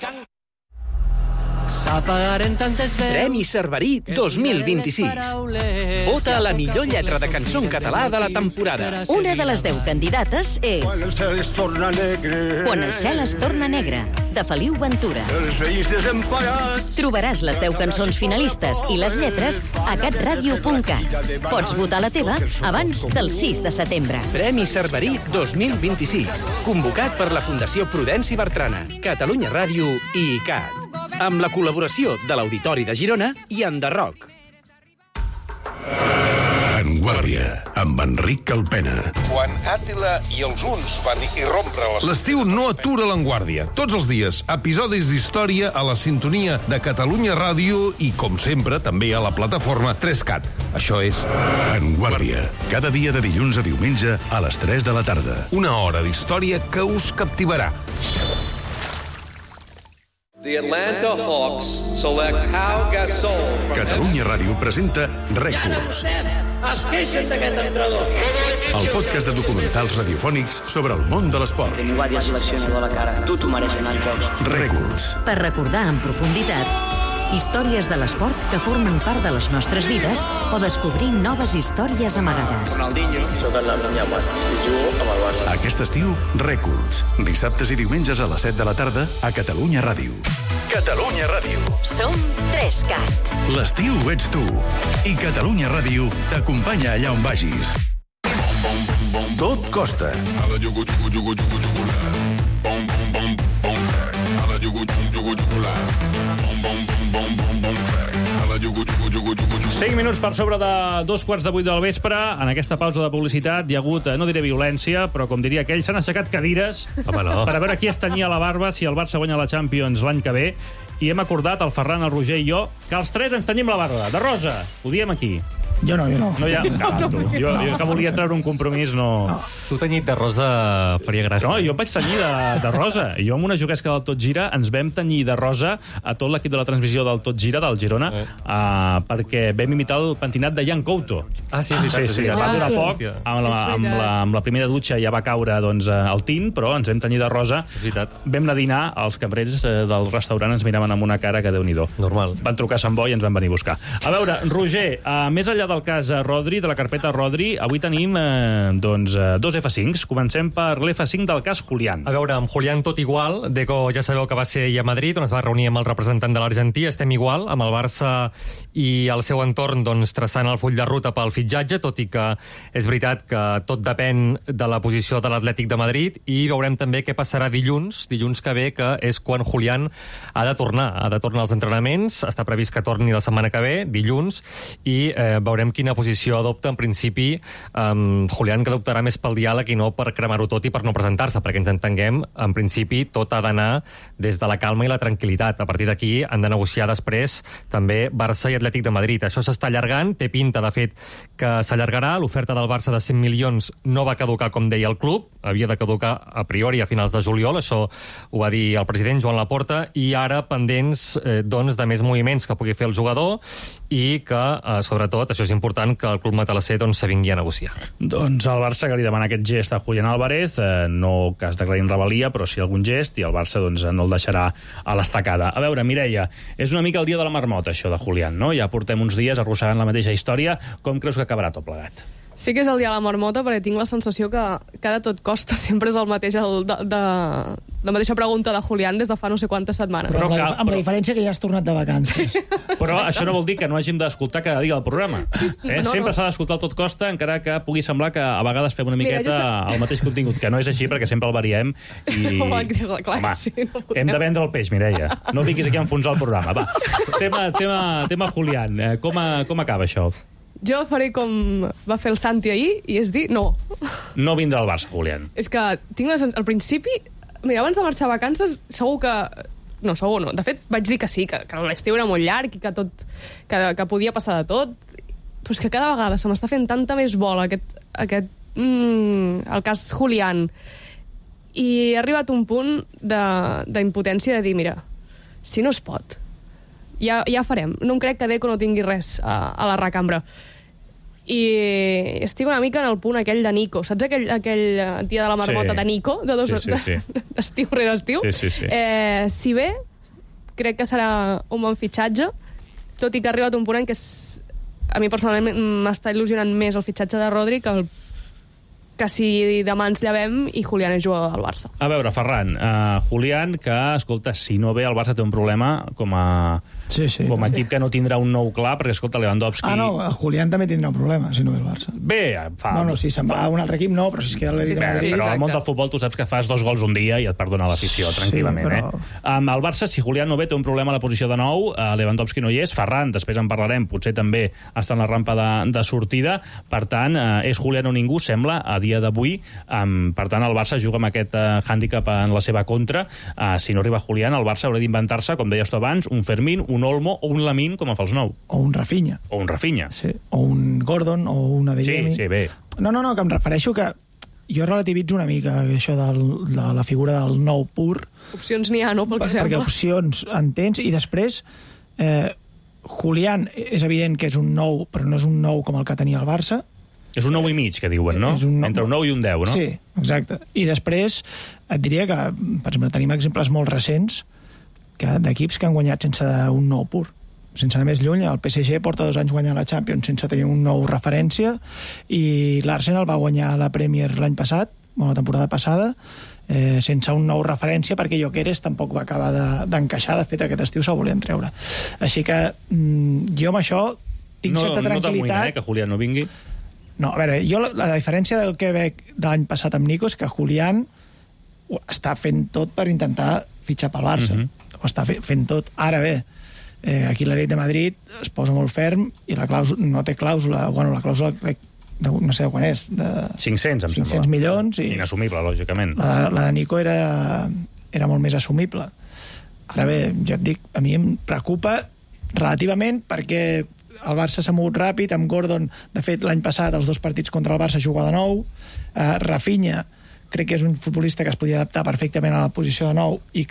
Premi Cerverí 2026. Vota a la millor lletra de cançó en català de la temporada. Una de les 10 candidates és Quan el cel es torna negre, de Feliu Ventura. Trobaràs les 10 cançons finalistes i les lletres a catradio.cat. Pots votar la teva abans del 6 de setembre. Premi Cerverí 2026. Convocat per la Fundació Prudenci Bertrana, Catalunya Ràdio i ICAT. Amb la col·laboració de l'Auditori de Girona i Enderroc. En Guàrdia, amb Enric Calpena. Quan Àtila i els huns van irrompre l'estiu no atura l'Enguàrdia. Tots els dies, episodis d'història a la sintonia de Catalunya Ràdio i, com sempre, també a la plataforma 3CAT. Això és En Guàrdia, cada dia de dilluns a diumenge a les 3 de la tarda. Una hora d'història que us captivarà. The Atlanta Hawks select Pau Gasol. Catalunya Ràdio presenta Rècords. Es queixen d'aquest entrenador. El podcast de documentals radiofònics sobre el món de l'esport. Tenir Guàrdia seleccionador a la cara. Tu t'ho mereixes anar als jocs. Rècords. Per recordar en profunditat històries de l'esport que formen part de les nostres vides o descobrir noves històries amagades. Ronaldinho, soc el Lamine, jugo amb el Barça. Aquest estiu, Rècords. Dissabtes i diumenges a les 7 de la tarda a Catalunya Ràdio. Catalunya Ràdio. Som 3CAT. L'estiu ets tu. I Catalunya Ràdio t'acompanya allà on vagis. Tot costa. Cinc minuts per sobre de 2:15 del vespre. En aquesta pausa de publicitat hi ha hagut, no diré violència, però com diria aquell, s'han aixecat cadires per a veure qui es tenia la barba si el Barça guanya la Champions l'any que ve. I hem acordat, el Ferran, el Roger i jo, que els tres ens tenim la barba de rosa. Ho diem aquí. Jo no. No hi ha... Jo que volia treure un compromís, no... Tu tenyit de rosa faria gràcia. No, jo em vaig tenyir de rosa. Jo amb una juguesca del Tot Gira ens vam tenyir de rosa a tot l'equip de la transmissió del Tot Gira, del Girona, perquè vam imitar el pentinat de Jan Couto. Sí. Va durar poc, amb la primera dutxa ja va caure el tint, però ens vam tenyir de rosa. Vam anar a dinar, els cambrers del restaurant ens miraven amb una cara que Déu-n'hi-do. Normal. Van trucar a Sant Boi i ens van venir a buscar. A veure, Roger, més enllà del cas Rodri, de la carpeta Rodri, avui tenim dos F5s. Comencem per l'F5 del cas Julián. A veure, amb Julián tot igual. Deco ja sabeu que va ser a Madrid, on es va reunir amb el representant de l'Argentí. Estem igual, amb el Barça i el seu entorn traçant el full de ruta pel fitxatge, tot i que és veritat que tot depèn de la posició de l'Atlètic de Madrid, i veurem també què passarà dilluns que ve, que és quan Julián ha de tornar als entrenaments. Està previst que torni la setmana que ve, dilluns, i veurem quina posició adopta. En principi, Julián, que adoptarà més pel diàleg i no per cremar-ho tot i per no presentar-se, perquè ens entenguem, en principi tot ha d'anar des de la calma i la tranquil·litat. A partir d'aquí han de negociar després també Barça i Atlètic de Madrid. Això s'està allargant, té pinta, de fet, que s'allargarà. L'oferta del Barça de 100 milions no va caducar, com deia el club, havia de caducar a priori a finals de juliol, això ho va dir el president Joan Laporta, i ara pendents de més moviments que pugui fer el jugador i que, sobretot, això és important, que el club matalasser s'avingui a negociar. Doncs el Barça, que li demana aquest gest a Julián Álvarez, no que es declarin rebel·lia, però sí algun gest, i el Barça no el deixarà a l'estacada. A veure, Mireia, és una mica el dia de la marmota, això de Julián, no? Ja portem uns dies arrossegant la mateixa història. Com creus que acabarà tot plegat? Sí que és el dia de la marmota, perquè tinc la sensació que cada tot costa sempre és el mateix, la mateixa pregunta de Julián des de fa no sé quantes setmanes. Però amb la diferència que ja has tornat de vacances. Però això no vol dir que no hàgim d'escoltar cada dia el programa. Sempre s'ha d'escoltar el tot costa, encara que pugui semblar que a vegades fem una miqueta el mateix contingut, que no és així, perquè sempre el variem. Hem de vendre el peix, Mireia. No vinguis aquí a enfonsar el programa. Va, tema Julián. Com acaba això? Jo faré com va fer el Santi ahir, i és dir, no. No vindrà al Barça, Julián. És que tinc al principi... Mira, abans de marxar a vacances, segur que... No, segur no. De fet, vaig dir que sí, que l'estiu era molt llarg i que podia passar de tot. Però és que cada vegada se m'està fent tanta més bola el cas Julián. I he arribat a un punt d'impotència de dir, mira, si no es pot, ja farem. No em crec que Deco no tingui res a la recambra. I estic una mica en el punt aquell de Nico. Saps aquell dia de la marmota de Nico? D'estiu rere estiu? Sí. Si bé, crec que serà un bon fitxatge, tot i que ha arribat un punt en què a mi personalment m'està il·lusionant més el fitxatge de Rodri que que si demà ens llevem i Julián és jugador del Barça. A veure, Ferran, Julián, que, escolta, si no ve, el Barça té un problema com a equip que no tindrà un nou clar, perquè, escolta, Lewandowski... el Julián també tindrà un problema, si no ve el Barça. Bé, si se'n va a un altre equip, no, però si es queda a l'Atlètic de Madrid... Però al món del futbol tu saps que fas 2 gols un dia i et perdona l'afició, tranquil·lament. Amb el Barça, si Julián no ve, té un problema a la posició de nou, Lewandowski no hi és, Ferran, després en parlarem, potser també està en la rampa de sortida, per tant, és Julián o ningú, sembla, a dia d'avui. Per tant, el Barça juga amb aquest hàndicap en la seva contra. Si no arriba Julián, el Barça haurà d'inventar-se, com deies tu abans, un Fermín, un Olmo o un Lamine, com a fals nou. O un Rafinha. Sí. O un Gordon, o una Adeyemi. Sí, bé. No, que em refereixo que jo relativitzo una mica això de la figura del nou pur. Opcions n'hi ha, no? Perquè opcions en tens, i després Julián és evident que és un nou, però no és un nou com el que tenia el Barça. És un 9 i mig, que diuen, no? Entre un 9 i un 10, no? Sí, exacte. I després et diria que, per exemple, tenim exemples molt recents d'equips que han guanyat sense un nou pur. Sense anar més lluny, el PSG porta 2 anys guanyant la Champions sense tenir un nou referència, i l'Arsenal va guanyar la Premier l'any passat, la temporada passada, sense un nou referència, perquè Gyökeres tampoc va acabar d'encaixar. De fet, aquest estiu se'l volien treure. Així que jo amb això tinc certa tranquil·litat. No t'amoïna, que Julián no vingui? No, a veure, jo la diferència del que veig de l'any passat amb Nico és que Julián està fent tot per intentar fitxar pel Barça. Ho està fent tot. Ara bé, aquí l'Atlètic de Madrid es posa molt ferm i no té clàusula. Bueno, la clàusula no sé de quan és. 500, em sembla. 500 milions. Inassumible, lògicament. La de Nico era molt més assumible. Ara bé, ja et dic, a mi em preocupa relativament perquè el Barça s'ha mogut ràpid, amb Gordon, de fet, l'any passat, els 2 partits contra el Barça jugava de nou. Rafinha, crec que és un futbolista que es podia adaptar perfectament a la posició de nou i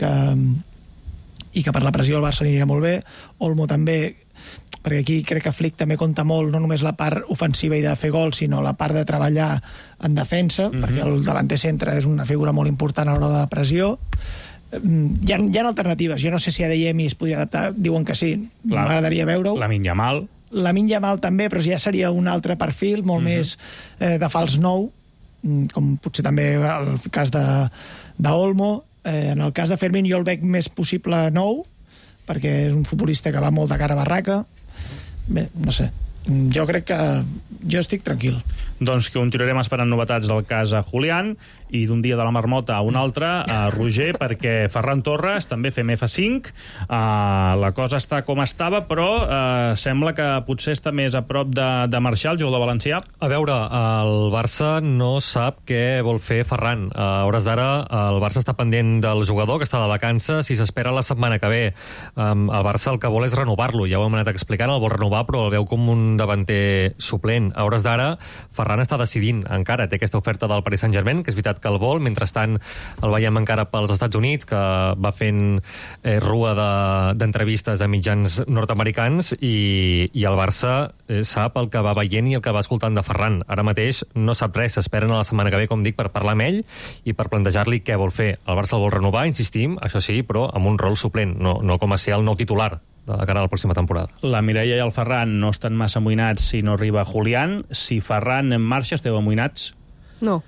que per la pressió el Barça aniria molt bé. Olmo també, perquè aquí crec que Flick també compta molt, no només la part ofensiva i de fer gols, sinó la part de treballar en defensa, perquè el davanter centre és una figura molt important a l'hora de la pressió. Hi ha alternatives. Jo no sé si Adeyemi es podria adaptar, diuen que sí, m'agradaria veure-ho. Lamine Yamal també, però ja seria un altre perfil, molt més de fals nou, com potser també el cas d'Olmo. En el cas de Fermín jo el veig més possible nou, perquè és un futbolista que va molt de cara a barraca. Bé, no sé. Jo crec que jo estic tranquil. Doncs que continuarem esperant novetats del cas a Julián i d'un dia de la marmota a un altre, a Roger, perquè Ferran Torres també fem F5. La cosa està com estava, però sembla que potser està més a prop de marxar el jugador valencià. A veure, el Barça no sap què vol fer Ferran. A hores d'ara, el Barça està pendent del jugador, que està de vacances, si s'espera la setmana que ve. El Barça el que vol és renovar-lo, ja ho hem anat explicant, el vol renovar, però el veu com un davanter suplent. A hores d'ara, Ferran està decidint encara, té aquesta oferta del Paris Saint-Germain, que és veritat que el vol, mentrestant el veiem encara pels Estats Units, que va fent rua d'entrevistes a mitjans nord-americans, i el Barça sap el que va veient i el que va escoltant de Ferran. Ara mateix no sap res, s'esperen a la setmana que ve, com dic, per parlar amb ell i per plantejar-li què vol fer. El Barça el vol renovar, insistim, això sí, però amb un rol suplent, no com a ser el nou titular de cara a la pròxima temporada. La Mireia i el Ferran no estan massa amoïnats si no arriba Julián. Si Ferran en marxa, esteu amoïnats? No.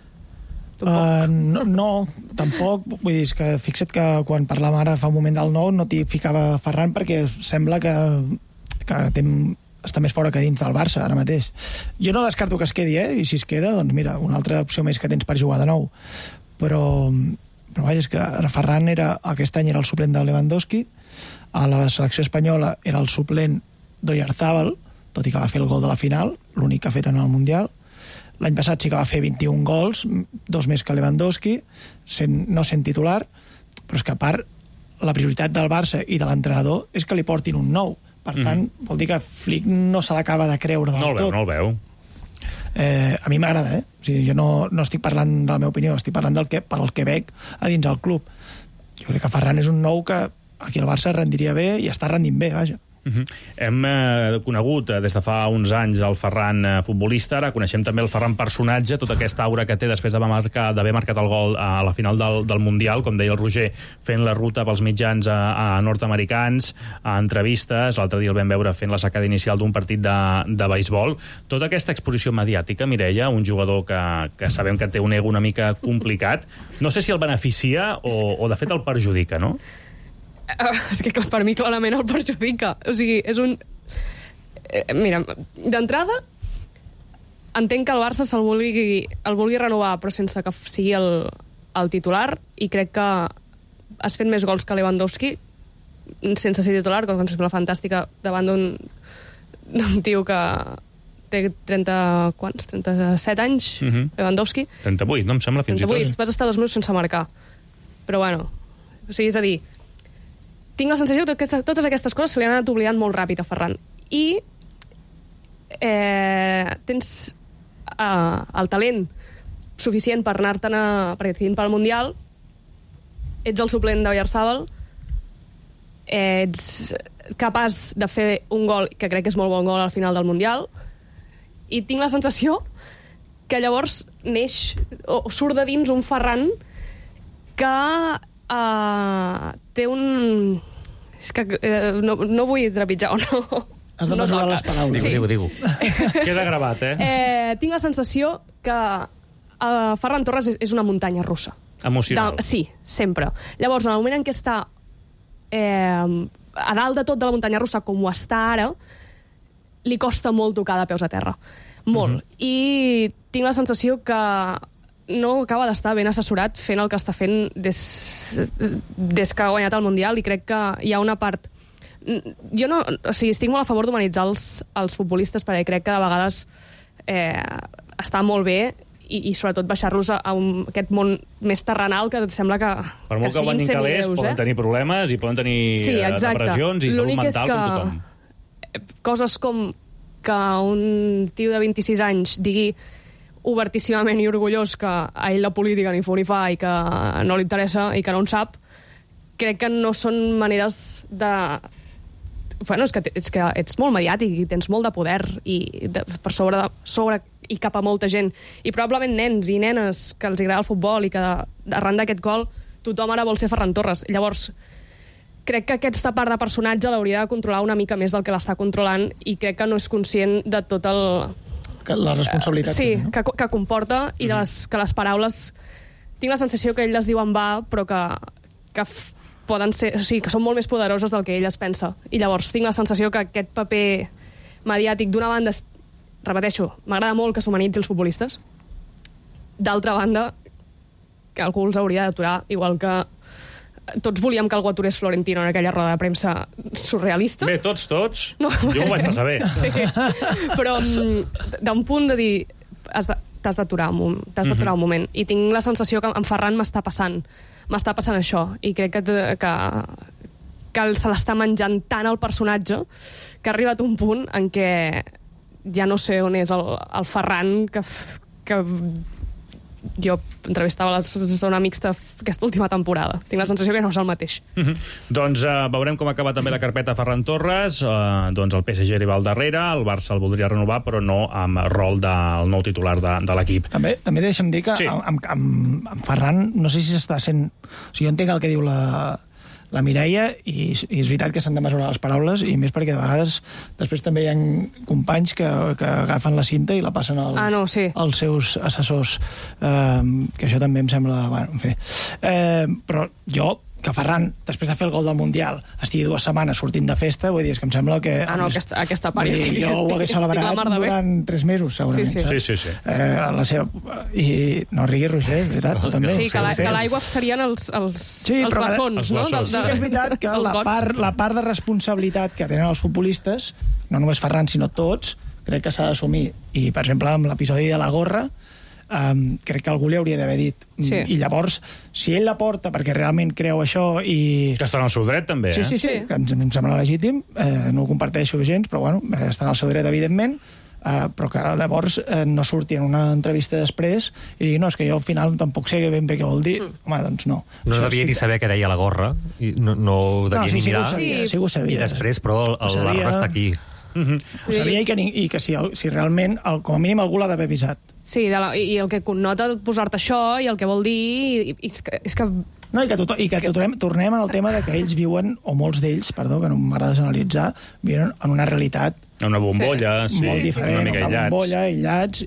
No, tampoc. Vull dir, que fixa't que quan parlàvem ara fa un moment del nou no t'hi ficava Ferran perquè sembla que està més fora que dins del Barça ara mateix. Jo no descarto que es quedi, i si es queda, doncs mira, una altra opció més que tens per jugar de nou. Però vaja, és que Ferran aquest any era el suplent de Lewandowski, a la selecció espanyola era el suplent d'Oyarzabal, tot i que va fer el gol de la final, l'únic que ha fet en el Mundial. L'any passat sí que va fer 21 gols, 2 més que Lewandowski, no sent titular, però és que a part la prioritat del Barça i de l'entrenador és que li portin un nou. Per tant, vol dir que Flick no se l'acaba de creure del tot. No el veu. A mi m'agrada, O sigui, jo no estic parlant de la meva opinió, estic parlant pel que veig a dins el club. Jo crec que Ferran és un nou que aquí al Barça rendiria bé i està rendint bé, vaja. Hem conegut des de fa uns anys el Ferran futbolista, ara coneixem també el Ferran personatge, tota aquesta aura que té després d'haver marcat el gol a la final del Mundial, com deia el Roger, fent la ruta pels mitjans a nord-americans, a entrevistes, l'altre dia el vam veure fent la sacada inicial d'un partit de beisbol. Tota aquesta exposició mediàtica, Mireia, un jugador que sabem que té un ego una mica complicat, no sé si el beneficia o de fet el perjudica, no? És que per mi clarament el perjudica. O sigui, és un... Mira, d'entrada, entenc que el Barça el vulgui renovar, però sense que sigui el titular, i crec que has fet més gols que Lewandowski sense ser titular, cosa que em sembla fantàstica davant d'un tio que té 37 anys, Lewandowski. 38, no em sembla, fins i tot. 38, vas estar 2 mesos sense marcar. Però bueno, o sigui, és a dir, tinc la sensació que totes aquestes coses se li han anat oblidant molt ràpid a Ferran. I tens el talent suficient per anar-te'n partint pel Mundial, ets el suplent d'Oyarzabal, ets capaç de fer un gol, que crec que és molt bon gol al final del Mundial, i tinc la sensació que llavors neix, o surt de dins un Ferran que té un... És que no vull trepitjar o no. Has de mesurar les paraules. Sí. Digue-ho. Queda gravat, Tinc la sensació que Ferran Torres és una muntanya russa. Emocional. Sí, sempre. Llavors, en el moment en què està a dalt de tot de la muntanya russa, com ho està ara, li costa molt tocar de peus a terra. Molt. I tinc la sensació que no acaba d'estar ben assessorat fent el que està fent des que ha guanyat el Mundial, i crec que hi ha una part... Jo no... O sigui, estic molt a favor d'humanitzar els futbolistes, perquè crec que de vegades està molt bé i sobretot baixar-los a aquest món més terrenal que et sembla que per molt que guanyin calés, poden tenir problemes i poden tenir depressions i salut mental com tothom. Coses com que un tio de 26 anys digui obertíssimament i orgullós que a ell la política ni fu ni fa i que no li interessa i que no en sap, crec que no són maneres de... Bueno, és que ets molt mediàtic i tens molt de poder per sobre i cap a molta gent. I probablement nens i nenes que els agrada el futbol i que arran d'aquest gol tothom ara vol ser Ferran Torres. Llavors, crec que aquesta part de personatge l'hauria de controlar una mica més del que l'està controlant, i crec que no és conscient de tot la responsabilitat que comporta, i que les paraules tinc la sensació que ell les diu en va, però que poden ser, o sigui, que són molt més poderoses del que ell es pensa. I llavors tinc la sensació que aquest paper mediàtic, d'una banda, repeteixo, m'agrada molt que s'humanitzi els futbolistes, d'altra banda, que algú els hauria d'aturar, igual que tots volíem que algú aturés Florentino en aquella roda de premsa surrealista. Bé, tots. No. Jo ho vaig passar bé. Sí. Però d'un punt de dir t'has d'aturar un moment. I tinc la sensació que en Ferran m'està passant això, i crec que se l'està menjant tant el personatge que ha arribat un punt en què ja no sé on és el Ferran que jo entrevistava la zona mixta aquesta última temporada. Tinc la sensació que no és el mateix. Doncs veurem com acaba també la carpeta Ferran Torres. Doncs el PSG li va al darrere, el Barça el voldria renovar, però no amb rol del nou titular de l'equip. També deixa'm dir que amb Ferran no sé si s'està sent... O sigui, jo entenc el que diu la Mireia, i és veritat que s'han de mesurar les paraules, i més perquè de vegades després també hi ha companys que agafen la cinta i la passen als seus assessors, que això també em sembla... Bueno, en fi. Però jo, que Ferran, després de fer el gol del Mundial, estigui 2 setmanes sortint de festa, vull dir, és que em sembla que... Aquesta part jo ho hagués celebrat durant 3 mesos, segurament. Sí. La seva... I no riguis, Roger, és veritat, tu també. Sí, que l'aigua serien els bessons, no? Sí que és veritat que la part de responsabilitat que tenen els futbolistes, no només Ferran, sinó tots, crec que s'ha d'assumir. I, per exemple, amb l'episodi de la gorra, crec que algú li hauria d'haver dit. I llavors, si ell la porta perquè realment creu això i... Que està en el seu dret, també, Sí, que em sembla legítim, no ho comparteixo gens, però bueno, està en el seu dret, evidentment. però que llavors no surti en una entrevista després i digui, no, és que jo al final tampoc sé ben bé què vol dir. Home, doncs no. No devia ni saber què deia la gorra, no ho devia ni mirar. Sí ho sabia. I després, però, l'arbre està aquí. Ho sabia i que si realment, com a mínim, algú l'ha d'haver avisat. Sí, i el que connota posar-te això i el que vol dir és que... No, i que tornem al tema de que ells viuen, o molts d'ells, perdó, que no m'agrada generalitzar, viuen en una realitat una bombolla, sí. Molt diferent, una mica aïllats. Una bombolla, aïllats,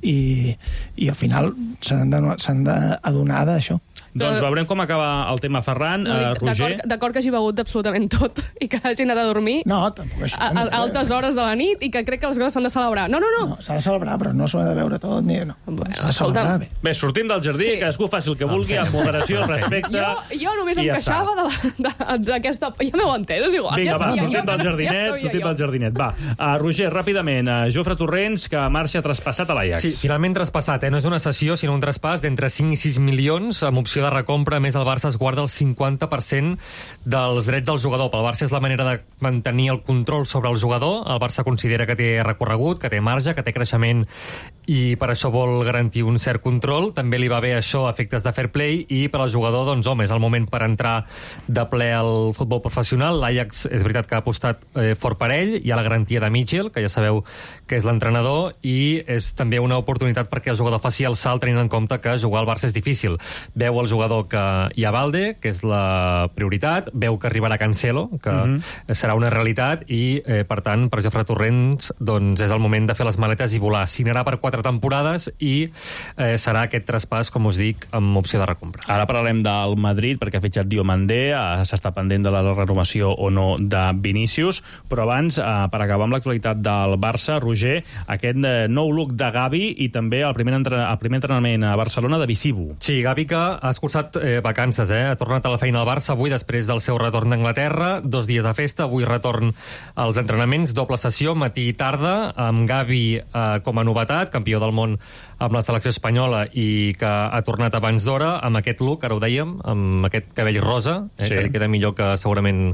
i al final s'han d'adonar d'això. Doncs veurem com acaba el tema Ferran. Roger? D'acord que hagi begut absolutament tot i que hagi anat a dormir a altes hores de la nit i que crec que les coses s'han de celebrar. No. S'ha de celebrar, però no s'ho ha de veure tot. S'ha de celebrar bé. Bé, sortim del jardí, cadascú faci el que vulgui, amb moderació, respecte... Jo només em queixava d'aquesta... Ja m'heu entès, és igual. Vinga, va, sortim del jardinet. Va, Roger, ràpidament, Jofre Torrents, que marxa traspassat a l'Ajax. Sí, finalment traspassat, no és una cessió, sinó un traspàs d'entre 5 i 6 milions, amb opció de recompra. A més, el Barça es guarda el 50% dels drets del jugador. Pel Barça és la manera de mantenir el control sobre el jugador. El Barça considera que té recorregut, que té marge, que té creixement, i per això vol garantir un cert control. També li va bé això a efectes de fair play, i per al jugador, doncs, home, és el moment per entrar de ple al futbol professional. L'Ajax és veritat que ha apostat fort per ell. Hi ha la garantia de Mitchell, que ja sabeu que és l'entrenador, i és també una oportunitat perquè el jugador faci el salt, tenint en compte que jugar al Barça és difícil. Veu el jugador que hi ha Valde, que és la prioritat, veu que arribarà Cancelo, que serà una realitat, i per tant, per Jofre Torrents, doncs és el moment de fer les maletes i volar. Signarà per 4 temporades i serà aquest traspàs, com us dic, amb opció de recompra. Ara parlarem del Madrid, perquè ha fitxat Diomandé, s'està pendent de la renovació o no de Vinícius, però abans, per acabar amb l'actualitat del Barça, Roger, aquest nou look de Gavi i també el primer entrenament a Barcelona de Visibu. Sí, Gavi, que ha escurçat vacances, ha tornat a la feina al Barça avui després del seu retorn d'Anglaterra, 2 dies de festa, avui retorn als entrenaments, doble sessió, matí i tarda, amb Gavi com a novetat, campió del món amb la selecció espanyola i que ha tornat abans d'hora, amb aquest look, ara ho dèiem, amb aquest cabell rosa, que li queda millor que segurament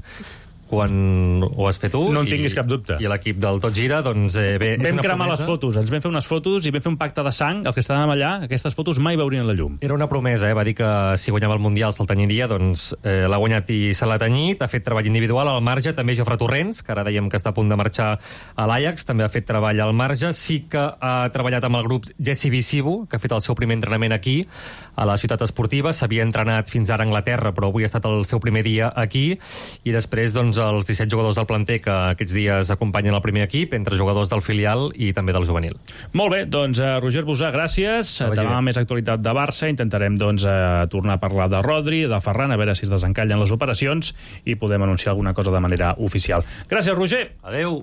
quan ho has fet tu. No en tinguis cap dubte. I l'equip del Tot Gira, doncs bé... Vam cremar les fotos, ens vam fer unes fotos i vam fer un pacte de sang, els que estàvem allà, aquestes fotos mai veurien la llum. Era una promesa, va dir que si guanyava el Mundial se'l tenyiria, doncs l'ha guanyat i se l'ha tenyit, ha fet treball individual al marge, també Jofre Torrents, que ara dèiem que està a punt de marxar a l'Ajax, també ha fet treball al marge, sí que ha treballat amb el grup Jesse Visibu, que ha fet el seu primer entrenament aquí, a la ciutat esportiva, s'havia entrenat fins ara a Anglaterra, però avui ha estat el seu primer dia aquí, i després, doncs, els 17 jugadors del planter que aquests dies acompanyen el primer equip, entre jugadors del filial i també del juvenil. Molt bé, doncs Roger Busà, gràcies. Demà més actualitat de Barça. Intentarem doncs tornar a parlar de Rodri, de Ferran, a veure si es desencallen les operacions i podem anunciar alguna cosa de manera oficial. Gràcies, Roger. Adéu.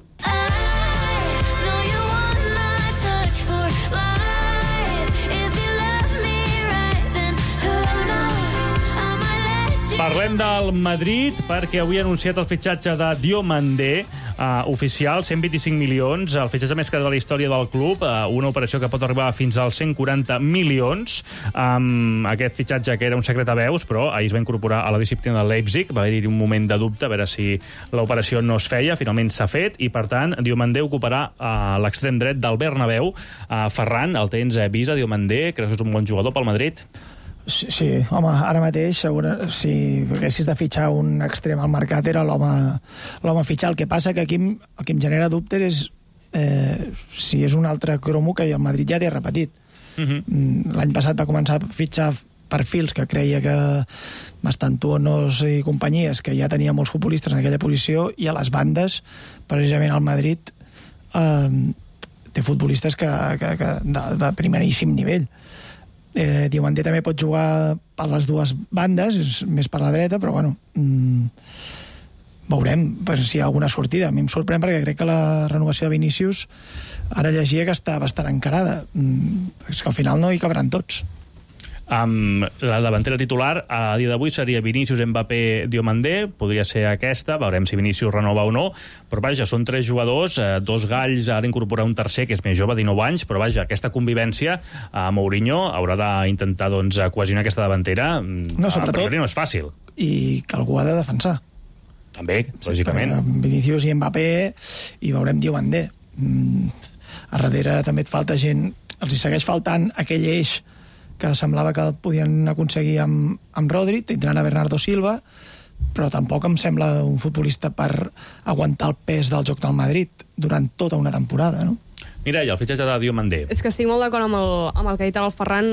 Parlem del Madrid perquè avui ha anunciat el fitxatge de Diomandé, oficial, 125 milions, el fitxatge més car de la història del club, una operació que pot arribar fins als 140 milions. Aquest fitxatge que era un secret a veus, però ahir es va incorporar a la disciplina de Leipzig, va haver-hi un moment de dubte a veure si l'operació no es feia, finalment s'ha fet, i per tant Diomandé ocuparà l'extrem dret del Bernabéu. Ferran, el tens vist a Diomandé? Creus que és un bon jugador pel Madrid? Sí, home, ara mateix, si haguessis de fitxar un extrem al mercat, era l'home a fitxar. El que passa que aquí el que em genera dubtes és si és un altre cromo que el Madrid ja té repetit. L'any passat va començar a fitxar perfils que creia que Mastantuonos i companyies, que ja tenia molts futbolistes en aquella posició, i a les bandes, precisament al Madrid, té futbolistes de primeríssim nivell. Diomandé també pot jugar per les dues bandes, és més per la dreta, però bueno, veurem si hi ha alguna sortida. A mi em sorprèn perquè crec que la renovació de Vinícius ara llegia que està bastant encarada. És que al final no hi cabran tots. La davantera titular a dia d'avui seria Vinícius, Mbappé, Diomandé, podria ser aquesta, veurem si Vinícius renova o no, però vaja, són 3 jugadors, 2 galls, ara incorporar un tercer que és més jove, 19 anys, però vaja, aquesta convivència a Mourinho haurà d'intentar doncs cohesionar aquesta davantera, sobretot no és fàcil. I que algú ha de defensar. També, lògicament. Vinícius i Mbappé, i veurem Diomandé. A darrere també et falta gent, els hi segueix faltant aquell eix que semblava que podien aconseguir amb Rodri, tindran a Bernardo Silva, però tampoc em sembla un futbolista per aguantar el pes del joc del Madrid durant tota una temporada, no? Mireia, el fitxatge de Diomandé. És que estic molt d'acord amb el que ha dit el Ferran.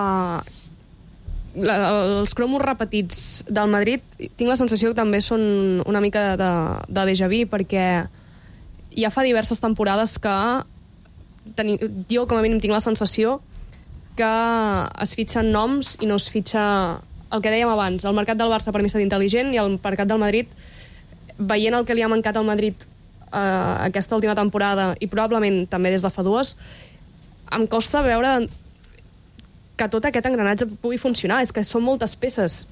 Els cromos repetits del Madrid tinc la sensació que també són una mica de déjà vu, perquè ja fa diverses temporades que jo com a mínim tinc la sensació que es fitxen noms i no es fitxa el que dèiem abans. El mercat del Barça per mi ha estat intel·ligent i el mercat del Madrid, veient el que li ha mancat al Madrid aquesta última temporada i probablement també des de fa dues, em costa veure que tot aquest engranatge pugui funcionar. És que són moltes peces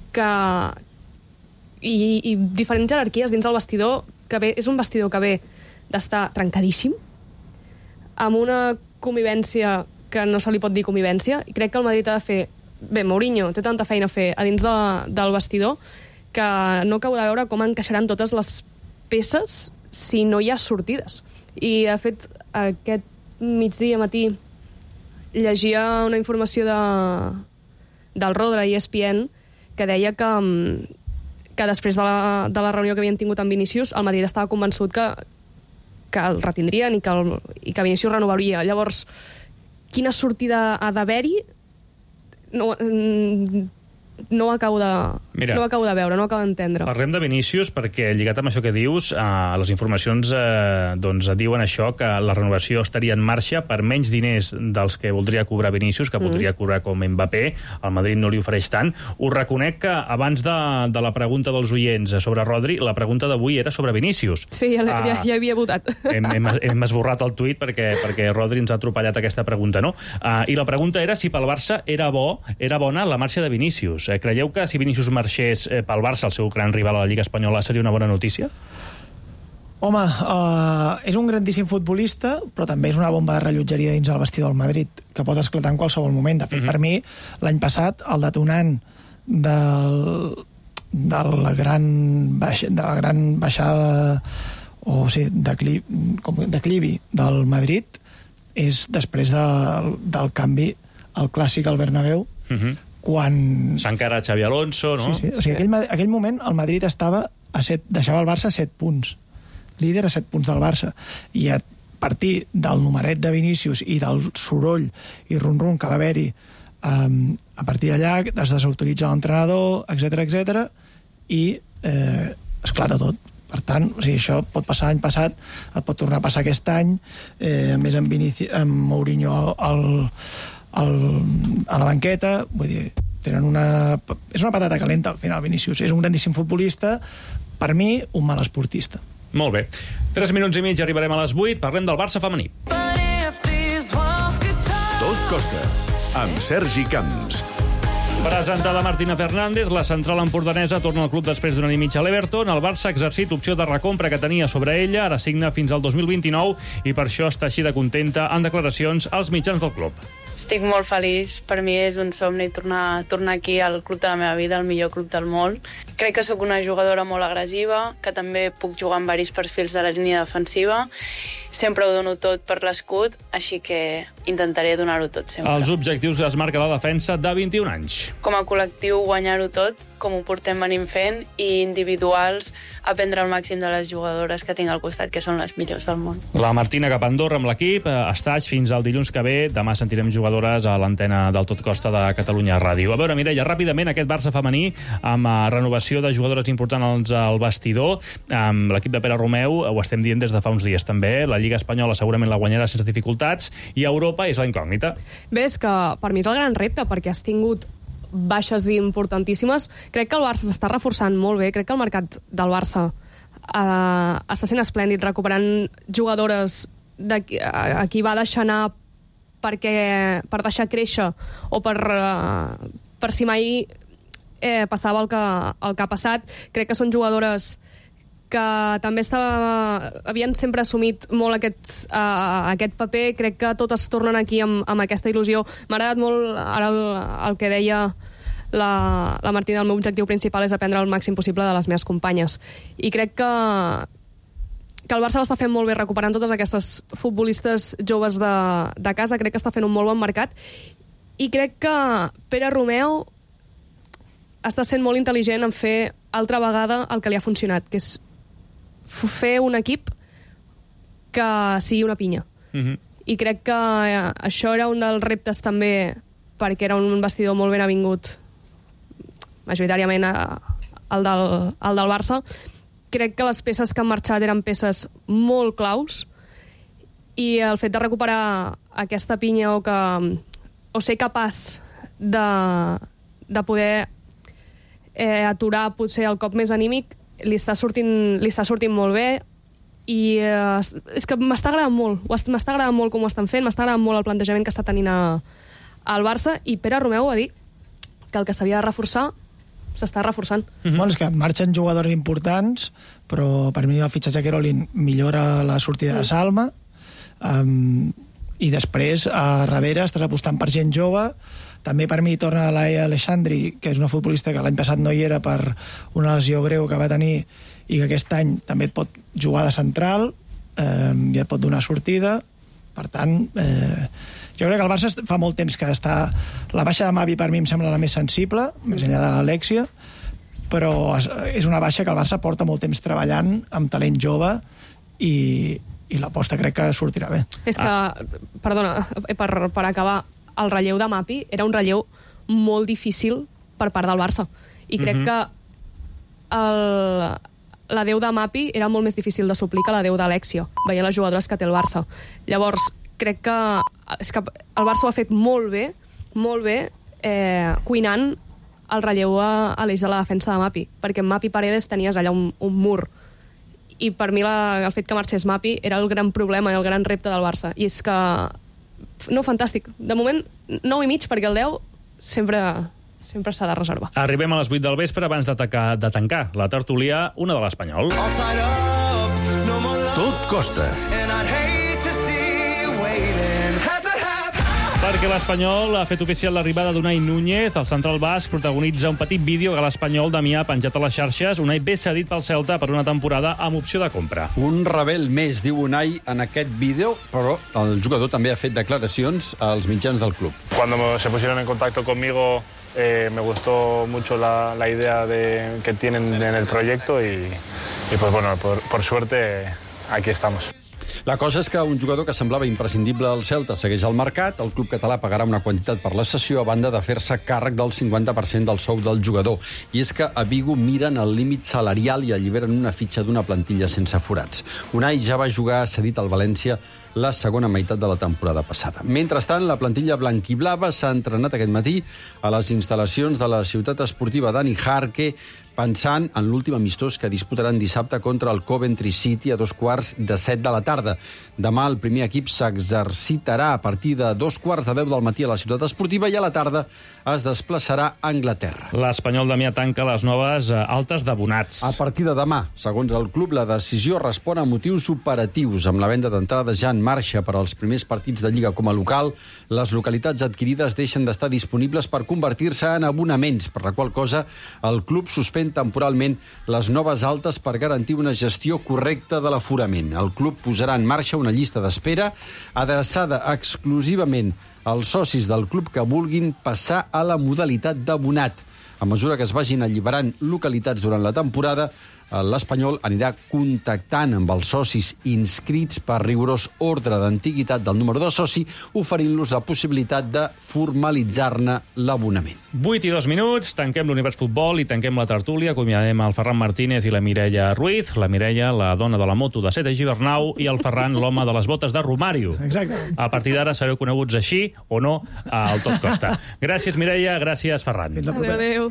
i diferents jerarquies dins del vestidor, que és un vestidor que ve d'estar trencadíssim, amb una convivència que no se li pot dir convivència, i crec que el Madrid ha de fer... Bé, Mourinho té tanta feina a fer a dins del vestidor que no acabo de veure com encaixaran totes les peces si no hi ha sortides. I, de fet, aquest matí, llegia una informació del Rodra i ESPN que deia que després de la reunió que havien tingut amb Vinícius, el Madrid estava convençut que el retindrien i que Vinícius renovaria. Llavors, quina sortida ha d'haver-hi? No ho acabo de veure, no ho acabo d'entendre. Parlem de Vinícius perquè, lligat amb això que dius, les informacions doncs diuen això, que la renovació estaria en marxa per menys diners dels que voldria cobrar Vinícius, que voldria cobrar com Mbappé. El Madrid no li ofereix tant. Us reconec que abans de la pregunta dels oients sobre Rodri, la pregunta d'avui era sobre Vinícius. Sí, ja havia votat. Hem esborrat el tuit perquè Rodri ens ha atropellat aquesta pregunta, no? I la pregunta era si pel Barça era bona la marxa de Vinícius. Creieu que si Vinícius marxés pel Barça, el seu gran rival a la Lliga Espanyola, seria una bona notícia? Home, és un grandíssim futbolista, però també és una bomba de rellotgeria dins el vestidor del Madrid, que pot esclatar en qualsevol moment. De fet, per mi, l'any passat, el detonant de la gran baixada o sigui, declivi del Madrid és després del canvi al clàssic al Bernabéu, quan... S'encara Xavi Alonso, no? Sí. O sigui, aquell moment el Madrid deixava el Barça a 7 punts. Líder a 7 punts del Barça. I a partir del numeret de Vinícius i del soroll i rum-rum que va haver-hi, a partir d'allà es desautoritza l'entrenador, etc i esclata tot. Per tant, o sigui, això pot passar l'any passat, et pot tornar a passar aquest any, a més amb Mourinho a la banqueta, vull dir, és una patata calenta al final. Vinícius és un grandíssim futbolista, per mi un mal esportista. Molt bé, 3 minuts i mig, arribarem a les 8, parlem del Barça femení. Tot costa, amb Sergi Camps. Presentada Martina Fernández, la central empordanesa torna al club després d'un any i mig a l'Everton. El Barça ha exercit opció de recompra que tenia sobre ella, ara signa fins al 2029 i per això està així de contenta en declaracions als mitjans del club. Estic molt feliç, per mi és un somni tornar aquí al club de la meva vida, el millor club del món. Crec que sóc una jugadora molt agressiva, que també puc jugar amb diversos perfils de la línia defensiva. Sempre ho dono tot per l'escut, així que intentaré donar-ho tot sempre. Els objectius que es marca la defensa de 21 anys. Com a col·lectiu guanyar-ho tot, com ho portem venim fent, i individuals aprendre el màxim de les jugadores que tinc al costat, que són les millors del món. La Martina cap a Andorra amb l'equip, estatge fins al dilluns que ve. Demà sentirem jugadores a l'antena del Tot Costa de Catalunya Ràdio. A veure, Mireia, ràpidament aquest Barça femení amb renovació de jugadores importants al vestidor. Amb l'equip de Pere Romeu ho estem dient des de fa uns dies també. La Lliga Espanyola segurament la guanyarà sense dificultats i Europa és la incògnita. Bé, és que per mi és el gran repte, perquè has tingut baixes importantíssimes. Crec que el Barça s'està reforçant molt bé. Crec que el mercat del Barça està sent esplèndid, recuperant jugadores a qui va deixar anar per deixar créixer o per si mai passava el que ha passat. Crec que són jugadores que també havien sempre assumit molt aquest paper. Crec que totes tornen aquí amb aquesta il·lusió. M'ha agradat molt ara el que deia la Martina. El meu objectiu principal és aprendre el màxim possible de les meves companyes. I crec que el Barça l'està fent molt bé recuperant totes aquestes futbolistes joves de casa. Crec que està fent un molt bon mercat. I crec que Pere Romeu està sent molt intel·ligent en fer altra vegada el que li ha funcionat, que és fer un equip que sigui una pinya. I crec que això era un dels reptes també, perquè era un vestidor molt ben avingut, majoritàriament el del Barça. Crec que les peces que han marxat eren peces molt claus, i el fet de recuperar aquesta pinya o ser capaç de poder aturar potser el cop més anímic li està sortint molt bé. I és que m'està agradant molt. M'està agradant molt com ho estan fent, m'està agradant molt el plantejament que està tenint al Barça, i Pere Romeu va dir que el que s'havia de reforçar s'està reforçant. Bueno, és que marxen jugadors importants, però per mi el fitxatge Querolin millora la sortida de Salma, i després a darrere estàs apostant per gent jove. També per mi torna Laia Alexandri, que és una futbolista que l'any passat no hi era per una lesió greu que va tenir i que aquest any també et pot jugar de central, i et pot donar sortida. Per tant, jo crec que el Barça fa molt temps que està... La baixa de Mavi per mi em sembla la més sensible, més enllà de l'Alexia, però és una baixa que el Barça porta molt temps treballant amb talent jove, i l'aposta crec que sortirà bé. És que, perdona, per acabar, el relleu de Mapi era un relleu molt difícil per part del Barça. I crec que la 10 de Mapi era molt més difícil de suplir que la 10 d'Alexia, veient les jugadores que té el Barça. Llavors, crec que el Barça ho ha fet molt bé, cuinant el relleu a l'eix de la defensa de Mapi, perquè en Mapi Paredes tenies allà un mur. I per mi el fet que marxés Mapi era el gran problema i el gran repte del Barça. I és que... No, fantàstic. De moment, 9,5, perquè el 10 sempre s'ha de reservar. Arribem a les 8 del vespre abans de tancar la tertúlia, una de l'Espanyol. Tot costa. Perquè l'Espanyol ha fet oficial l'arribada d'Unai Núñez. El central basc protagonitza un petit vídeo que l'Espanyol Damià ha penjat a les xarxes. Unai ve cedit pel Celta per una temporada amb opció de compra. Un rebel més, diu Unai en aquest vídeo, però el jugador també ha fet declaracions als mitjans del club. Cuando se pusieron en contacto conmigo, me gustó mucho la idea que tienen en el proyecto y pues bueno, por suerte aquí estamos. La cosa és que un jugador que semblava imprescindible al Celta segueix al mercat. El club català pagarà una quantitat per la cessió a banda de fer-se càrrec del 50% del sou del jugador. I és que a Vigo miren el límit salarial i alliberen una fitxa d'una plantilla sense forats. Unai ja va jugar cedit al València la segona meitat de la temporada passada. Mentrestant, la plantilla blanquiblava s'ha entrenat aquest matí a les instal·lacions de la ciutat esportiva Dani Jarque, pensant en l'últim amistós que disputaran dissabte contra el Coventry City a 7:15 de la tarda. Demà el primer equip s'exercitarà a partir de 10:15 del matí a la ciutat esportiva i a la tarda es desplaçarà a Anglaterra. L'Espanyol Damià tanca les noves altes d'abonats. A partir de demà, segons el club, la decisió respon a motius operatius. Amb la venda d'entrades ja en marxa per als primers partits de Lliga com a local, les localitats adquirides deixen d'estar disponibles per convertir-se en abonaments, per la qual cosa el club suspèn temporalment les noves altes per garantir una gestió correcta de l'aforament. El club posarà en marxa una llista d'espera adreçada exclusivament als socis del club que vulguin passar a la modalitat d'abonat. A mesura que es vagin alliberant localitats durant la temporada, l'Espanyol anirà contactant amb els socis inscrits per rigorós ordre d'antiguitat del número de soci, oferint-los la possibilitat de formalitzar-ne l'abonament. 8:02, tanquem l'Univers Futbol i tanquem la tertúlia. Acomiadem el Ferran Martínez i la Mireia Ruiz. La Mireia, la dona de la moto de Sete Gibernau, i el Ferran, l'home de les botes de Romario. Exacte. A partir d'ara sereu coneguts així o no al Tot Costa. Gràcies, Mireia, gràcies, Ferran. Fins la propera. Adéu.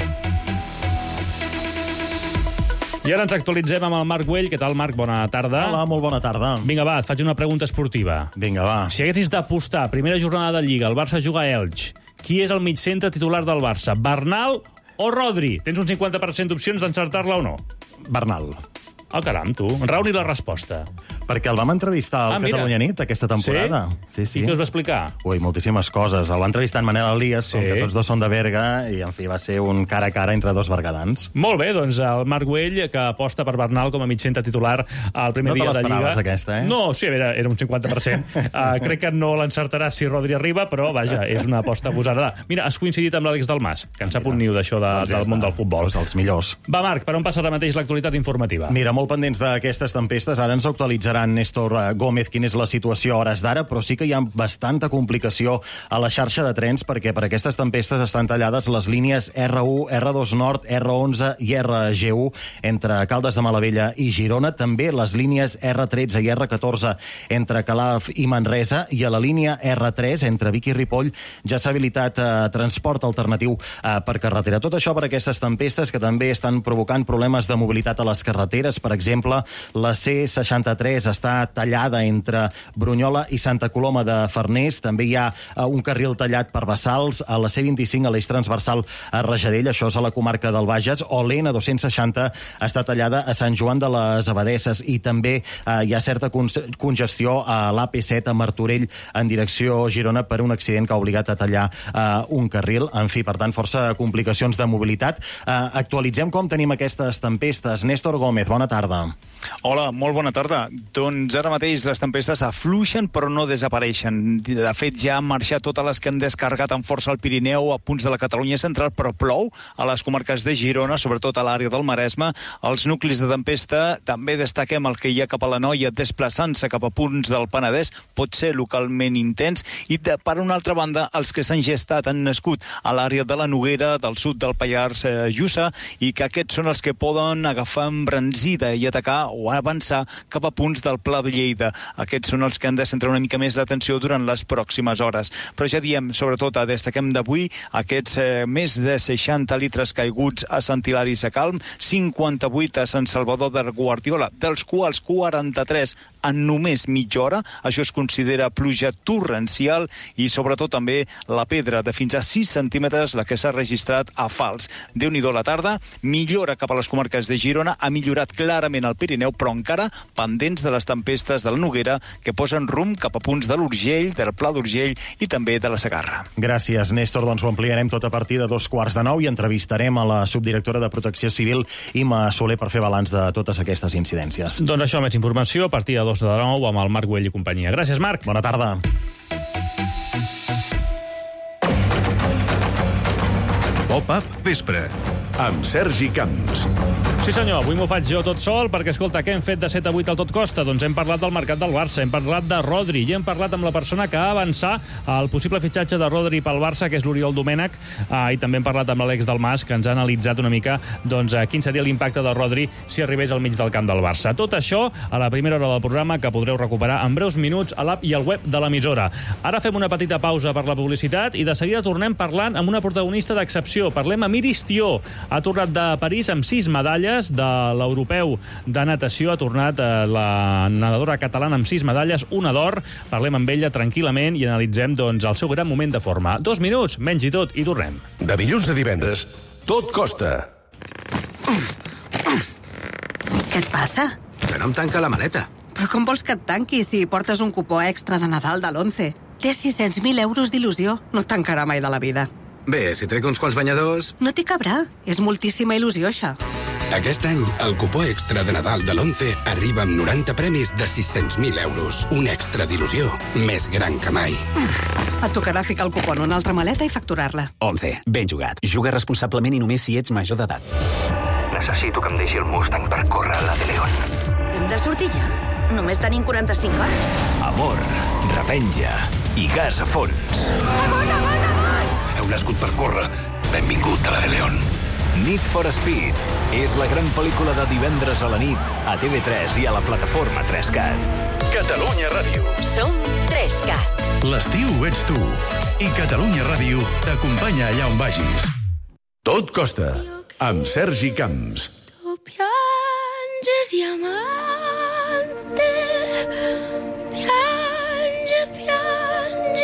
I ara ens actualitzem amb el Marc Güell. Què tal, Marc? Bona tarda. Hola, molt bona tarda. Vinga, va, et faig una pregunta esportiva. Vinga, va. Si haguessis d'apostar, primera jornada de Lliga, el Barça juga a Elx, qui és el migcentre titular del Barça? Bernal o Rodri? Tens un 50% d'opcions d'encertar-la o no? Bernal. Oh, caram, tu. Raoni la resposta. Perquè el vam entrevistar al Catalunya Nit aquesta temporada. Sí? I què us va explicar? Ui, moltíssimes coses. El va entrevistar en Manel Elias, com que tots dos són de Berga, i en fi, va ser un cara a cara entre dos bergadans. Molt bé, doncs el Marc Güell, que aposta per Bernal com a mitjcentre titular al primer dia de Lliga. No te l'esperaves, aquesta, eh? No, sí, era un 50%. Crec que no l'encertarà si Rodri arriba, però, vaja, és una aposta agosarada. Mira, has coincidit amb l'Àlex Dalmas, que en sap un niu d'això del món del futbol. Els millors. Va, Marc, per on passa ara mateix l'actualitat informativa? Mira, molt pendents d'aquestes tempestes. Ara ens actualitzaran Néstor Gómez quina és la situació a hores d'ara, però sí que hi ha bastanta complicació a la xarxa de trens perquè per aquestes tempestes estan tallades les línies R1, R2 Nord, R11 i RG1 entre Caldes de Malavella i Girona. També les línies R13 i R14 entre Calaf i Manresa, i a la línia R3 entre Vic i Ripoll ja s'ha habilitat transport alternatiu per carretera. Tot això per aquestes tempestes que també estan provocant problemes de mobilitat a les carreteres. Per exemple, la C63 està tallada entre Brunyola i Santa Coloma de Farners. També hi ha un carril tallat per Bassals. A la C25, a l'eix transversal a Rajadell, això és a la comarca del Bages. O l'N260 està tallada a Sant Joan de les Abadesses. I també hi ha certa congestió a l'AP7 a Martorell en direcció Girona per un accident que ha obligat a tallar un carril. En fi, per tant, força complicacions de mobilitat. Actualitzem com tenim aquestes tempestes. Néstor Gómez, bona tarda. Hola, molt bona tarda. Doncs ara mateix les tempestes afluixen però no desapareixen. De fet, ja han marxat totes les que han descarregat amb força al Pirineu a punts de la Catalunya central, però plou a les comarques de Girona, sobretot a l'àrea del Maresme. Els nuclis de tempesta també destaquem el que hi ha cap a l'Anoia desplaçant-se cap a punts del Penedès, pot ser localment intens, i per una altra banda els que s'han gestat han nascut a l'àrea de la Noguera, del sud del Pallars Jussà, i que aquests són els que poden agafar embranzida i atacar o avançar cap a punts del Pla de Lleida. Aquests són els que han de centrar una mica més l'atenció durant les pròximes hores. Però ja diem, sobretot, destaquem d'avui aquests més de 60 litres caiguts a Sant Hilari Sacalm, 58 a Sant Salvador de Guardiola, dels quals 43 en només mitja hora. Això es considera pluja torrencial, i sobretot també la pedra de fins a 6 centímetres, la que s'ha registrat a Fals. Déu-n'hi-do la tarda, millora cap a les comarques de Girona, ha millorat clarament el Pirineu, però encara pendents de les tempestes de la Noguera que posen rumb cap a punts de l'Urgell, del Pla d'Urgell i també de la Segarra. Gràcies, Néstor. Doncs ho ampliarem tot a partir de 2:45 i entrevistarem a la subdirectora de Protecció Civil, Imma Soler, per fer balanç de totes aquestes incidències. Doncs això, més informació a partir de 2:09 amb el Marc Güell i companyia. Gràcies, Marc. Bona tarda. Pop-up Vespre, amb Sergi Camps. Sí senyor, avui m'ho faig jo tot sol perquè, escolta, què hem fet de 7 a 8 al Tot Costa? Doncs hem parlat del mercat del Barça, hem parlat de Rodri i hem parlat amb la persona que va avançar el possible fitxatge de Rodri pel Barça, que és l'Oriol Domènech, i també hem parlat amb l'Àlex Dalmas, que ens ha analitzat una mica quin seria l'impacte de Rodri si arribés al mig del camp del Barça. Tot això a la primera hora del programa, que podreu recuperar en breus minuts a l'app i al web de l'emissora. Ara fem una petita pausa per la publicitat i de seguida tornem parlant amb una protagonista d'excepció. Parlem amb Iris Tió. Ha tornat de París amb 6 medalles de l'europeu de natació. Ha tornat la nedadora catalana amb 6 medalles, una d'or. Parlem amb ella tranquil·lament i analitzem el seu gran moment de forma. 2 minuts, menys i tot, i tornem. De dilluns a divendres, Tot Costa. Què et passa? Que no em tanca la maleta. Però com vols que et tanqui si portes un cupó extra de Nadal de l'11? Té 600.000 euros d'il·lusió. No et tancarà mai de la vida. Bé, si trec uns quants banyadors... No t'hi cabrà. És moltíssima il·lusió, això. Aquest any, el cupó extra de Nadal de l'11 arriba amb 90 premis de 600.000 euros. Un extra d'il·lusió més gran que mai. Et tocarà ficar el cupó en una altra maleta i facturar-la. 11. Ben jugat. Juga responsablement i només si ets major d'edat. Necessito que em deixi el Mustang per córrer a la de León. Hem de sortir ja? Només tenim 45 hores. Amor, revenja i gas a fons. Amor! Heu nascut per córrer. Benvingut a la de León. Need for Speed és la gran pel·lícula de divendres a la nit a TV3 i a la plataforma 3CAT. Catalunya Ràdio. Som 3CAT. L'estiu ets tu. I Catalunya Ràdio t'acompanya allà on vagis. Tot Costa, amb Sergi Camps. Tu piange diamante, piange diamante.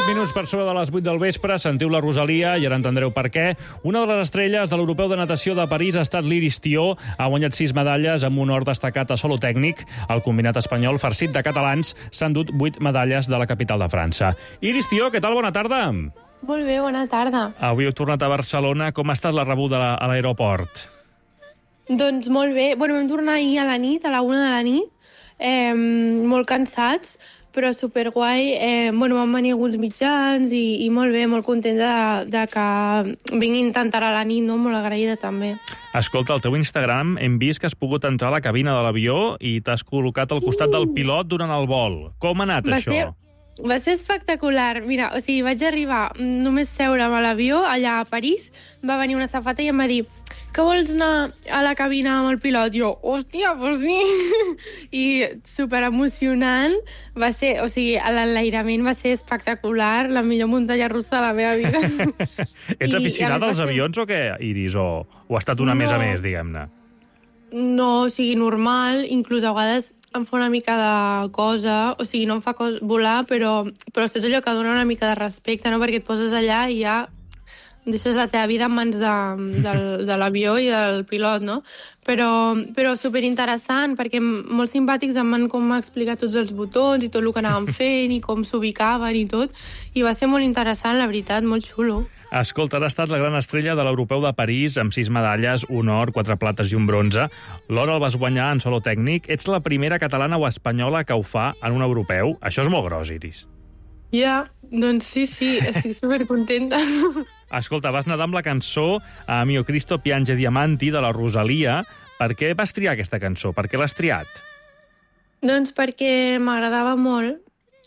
8 minuts per sobre de les 8 del vespre, sentiu la Rosalia i ara entendreu per què. Una de les estrelles de l'Europeu de Natació de París ha estat l'Iris Tió. Ha guanyat 6 medalles amb un or destacat a solo tècnic. El combinat espanyol, farcit de catalans, s'ha endut 8 medalles de la capital de França. Iris Tió, què tal? Bona tarda. Molt bé, bona tarda. Avui heu tornat a Barcelona. Com ha estat la rebuda a l'aeroport? Doncs molt bé. Bueno, vam tornar ahir a la nit, a la 1 de la nit, molt cansats, però superguai. Bueno, van venir alguns mitjans i molt bé, molt content de que vinguin tant tard a la nit, no? Molt agraïda també. Escolta, al teu Instagram hem vist que has pogut entrar a la cabina de l'avió i t'has col·locat al costat del pilot durant el vol. Com ha anat això? Va ser espectacular. Mira, o sigui, vaig arribar només seure'm a l'avió, allà a París, va venir una safata i em va dir: que vols anar a la cabina amb el pilot? Jo, hòstia, doncs sí! I superemocionant. Va ser, o sigui, l'enlairament va ser espectacular, la millor muntanya russa de la meva vida. Ets aficionat als avions o què, Iris? O ha estat una més a més, diguem-ne? No, o sigui, normal, inclús a vegades em fa una mica de cosa, o sigui, no em fa volar, però saps allò que dona una mica de respecte, no? Perquè et poses allà i ja deixes la teva vida en mans de l'avió i del pilot, no? Però superinteressant, perquè molt simpàtics em van com explicar tots els botons i tot el que anàvem fent i com s'ubicaven i tot, i va ser molt interessant, la veritat, molt xulo. Escolta, has estat la gran estrella de l'Europeu de París amb 6 medalles, un or, 4 plates i un bronze. L'or el vas guanyar en solo tècnic. Ets la primera catalana o espanyola que ho fa en un europeu. Això és molt gros, Iris. Ja, doncs sí, estic supercontenta. Escolta, vas nedar amb la cançó Mio Cristo piange diamanti de la Rosalia. Per què vas triar aquesta cançó? Per què l'has triat? Doncs perquè m'agradava molt.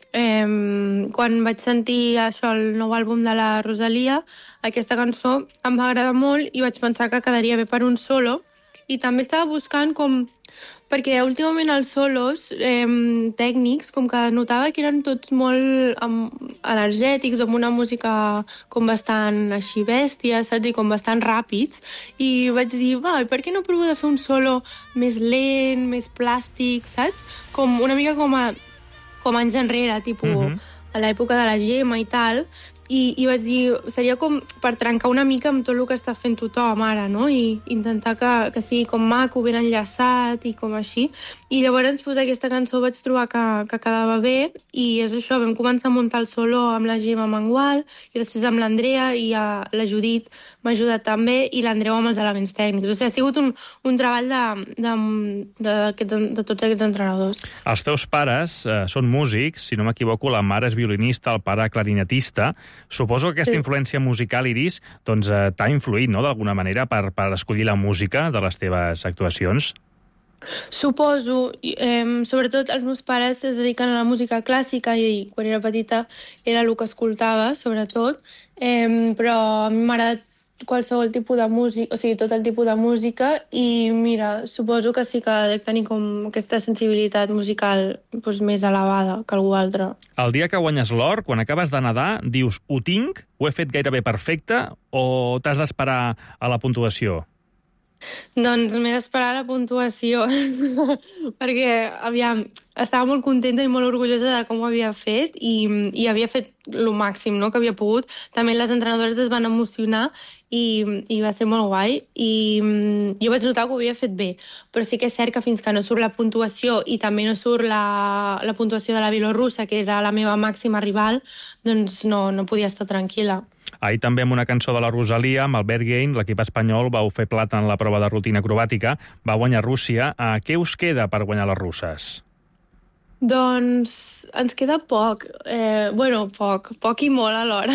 Quan vaig sentir això, el nou àlbum de la Rosalia, aquesta cançó em va agradar molt i vaig pensar que quedaria bé per un solo. I també estava buscant com... Perquè últimament els solos tècnics, com que notava que eren tots molt energètics, amb una música com bastant així bèstia, saps? I com bastant ràpids. I vaig dir, per què no provo de fer un solo més lent, més plàstic, saps? Com una mica com anys enrere, tipus a l'època de la Gemma i tal. I vaig dir, seria com per trencar una mica amb tot el que està fent tothom ara, no? I intentar que sigui com maco, ben enllaçat i com així. I llavors, aquesta cançó vaig trobar que quedava bé i és això, vam començar a muntar el solo amb la Gemma Mangual i després amb l'Andrea i la Judit m'ha ajudat també i l'Andreu amb els elements tècnics. O sigui, ha sigut un treball de tots aquests entrenadors. Els teus pares són músics, si no m'equivoco, la mare és violinista, el pare clarinetista. Suposo que aquesta influència musical, Iris, doncs, t'ha influït, no?, d'alguna manera per escollir la música de les teves actuacions? Suposo. Sobretot els meus pares es dediquen a la música clàssica i quan era petita era el que escoltava, sobretot, però a mi m'ha agradat qualsevol tipus de música, o sigui, tot el tipus de música, i mira, suposo que sí que dec tenir com aquesta sensibilitat musical més elevada que algú altre. El dia que guanyes l'or, quan acabes de nedar, dius, ho tinc, ho he fet gairebé perfecte, o t'has d'esperar a la puntuació? Doncs m'he d'esperar a la puntuació, perquè, aviam, estava molt contenta i molt orgullosa de com ho havia fet i havia fet el màxim, no?, que havia pogut. També les entrenadores es van emocionar i va ser molt guai. I jo vaig notar que ho havia fet bé, però sí que és cert que fins que no surt la puntuació i també no surt la puntuació de la bielorrussa, que era la meva màxima rival, doncs no podia estar tranquil·la. Ahir també amb una cançó de la Rosalia, amb el Berghain, l'equip espanyol vau fer plata en la prova de rutina acrobàtica, va guanyar Rússia. Què us queda per guanyar les russes? Doncs ens queda poc. Poc i molt alhora.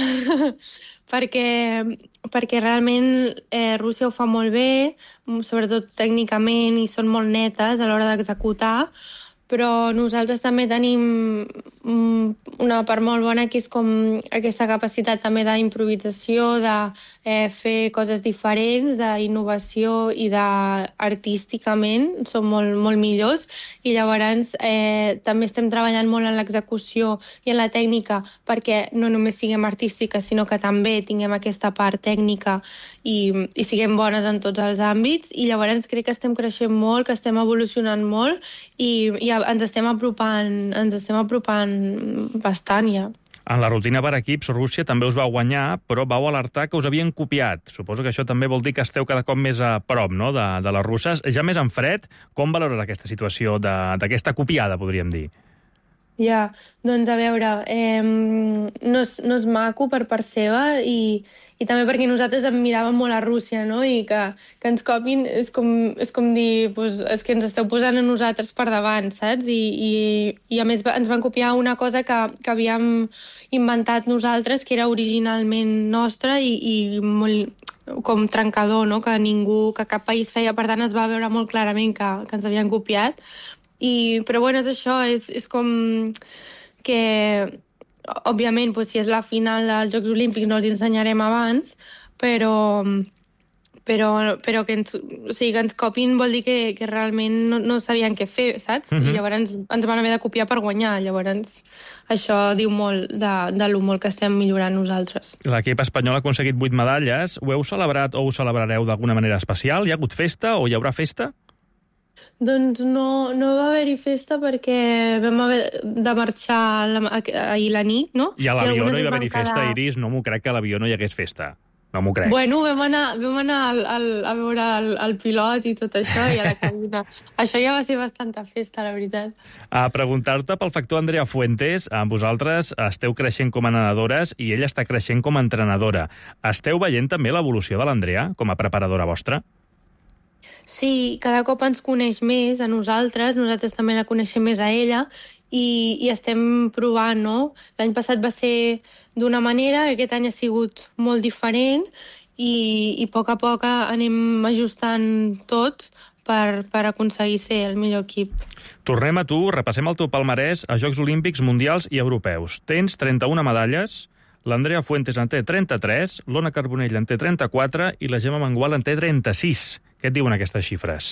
perquè realment Rússia ho fa molt bé, sobretot tècnicament, i són molt netes a l'hora d'executar, però nosaltres també tenim una part molt bona que és com aquesta capacitat també d'improvisació, de fer coses diferents, d'innovació i d'artísticament som molt millors, i llavors també estem treballant molt en l'execució i en la tècnica perquè no només siguem artístiques sinó que també tinguem aquesta part tècnica i siguem bones en tots els àmbits, i llavors crec que estem creixent molt, que estem evolucionant molt i ens estem apropant bastant ja. En la rutina per equips, Rússia també us va guanyar, però vau alertar que us havien copiat. Suposo que això també vol dir que esteu cada cop més a prop, no?, de les russes. Ja més en fred, com valores aquesta situació d'aquesta copiada, podríem dir? Ja, doncs a veure, no és maco per part seva i també perquè nosaltres admiràvem molt a Rússia, no? I que ens copin és com dir, pues, és que ens esteu posant a nosaltres per davant, saps? I a més ens van copiar una cosa que havíem inventat nosaltres, que era originalment nostra i molt com trencador, no? Que cap país feia, per tant es va veure molt clarament que ens havien copiat. Però bueno, és això, és com que, òbviament, si és la final dels Jocs Olímpics no els ensenyarem abans, però que ens copin vol dir que realment no sabien què fer, saps? I llavors ens van haver de copiar per guanyar. Llavors això diu molt de lo molt que estem millorant nosaltres. L'equip espanyol ha aconseguit 8 medalles. Ho heu celebrat o ho celebrareu d'alguna manera especial? Hi ha hagut festa o hi haurà festa? Doncs no va haver-hi festa perquè vam haver de marxar ahir la nit, no? I a l'avió no hi va haver-hi festa, Iris? No m'ho crec que a l'avió no hi hagués festa. No m'ho crec. Bueno, vam anar a veure el pilot i tot això, i a la cabina. Això ja va ser bastanta festa, la veritat. A preguntar-te pel factor Andrea Fuentes, vosaltres esteu creixent com a nedadores i ella està creixent com a entrenadora. Esteu veient també l'evolució de l'Andrea com a preparadora vostra? Sí, cada cop ens coneix més a nosaltres també la coneixem més a ella i estem provant, no? L'any passat va ser d'una manera, aquest any ha sigut molt diferent i a poc anem ajustant tot per aconseguir ser el millor equip. Tornem a tu, repassem el teu palmarès a Jocs Olímpics, Mundials i Europeus. Tens 31 medalles, l'Andrea Fuentes en té 33, l'Ona Carbonell en té 34 i la Gemma Mengual en té 36. Què et diuen aquestes xifres?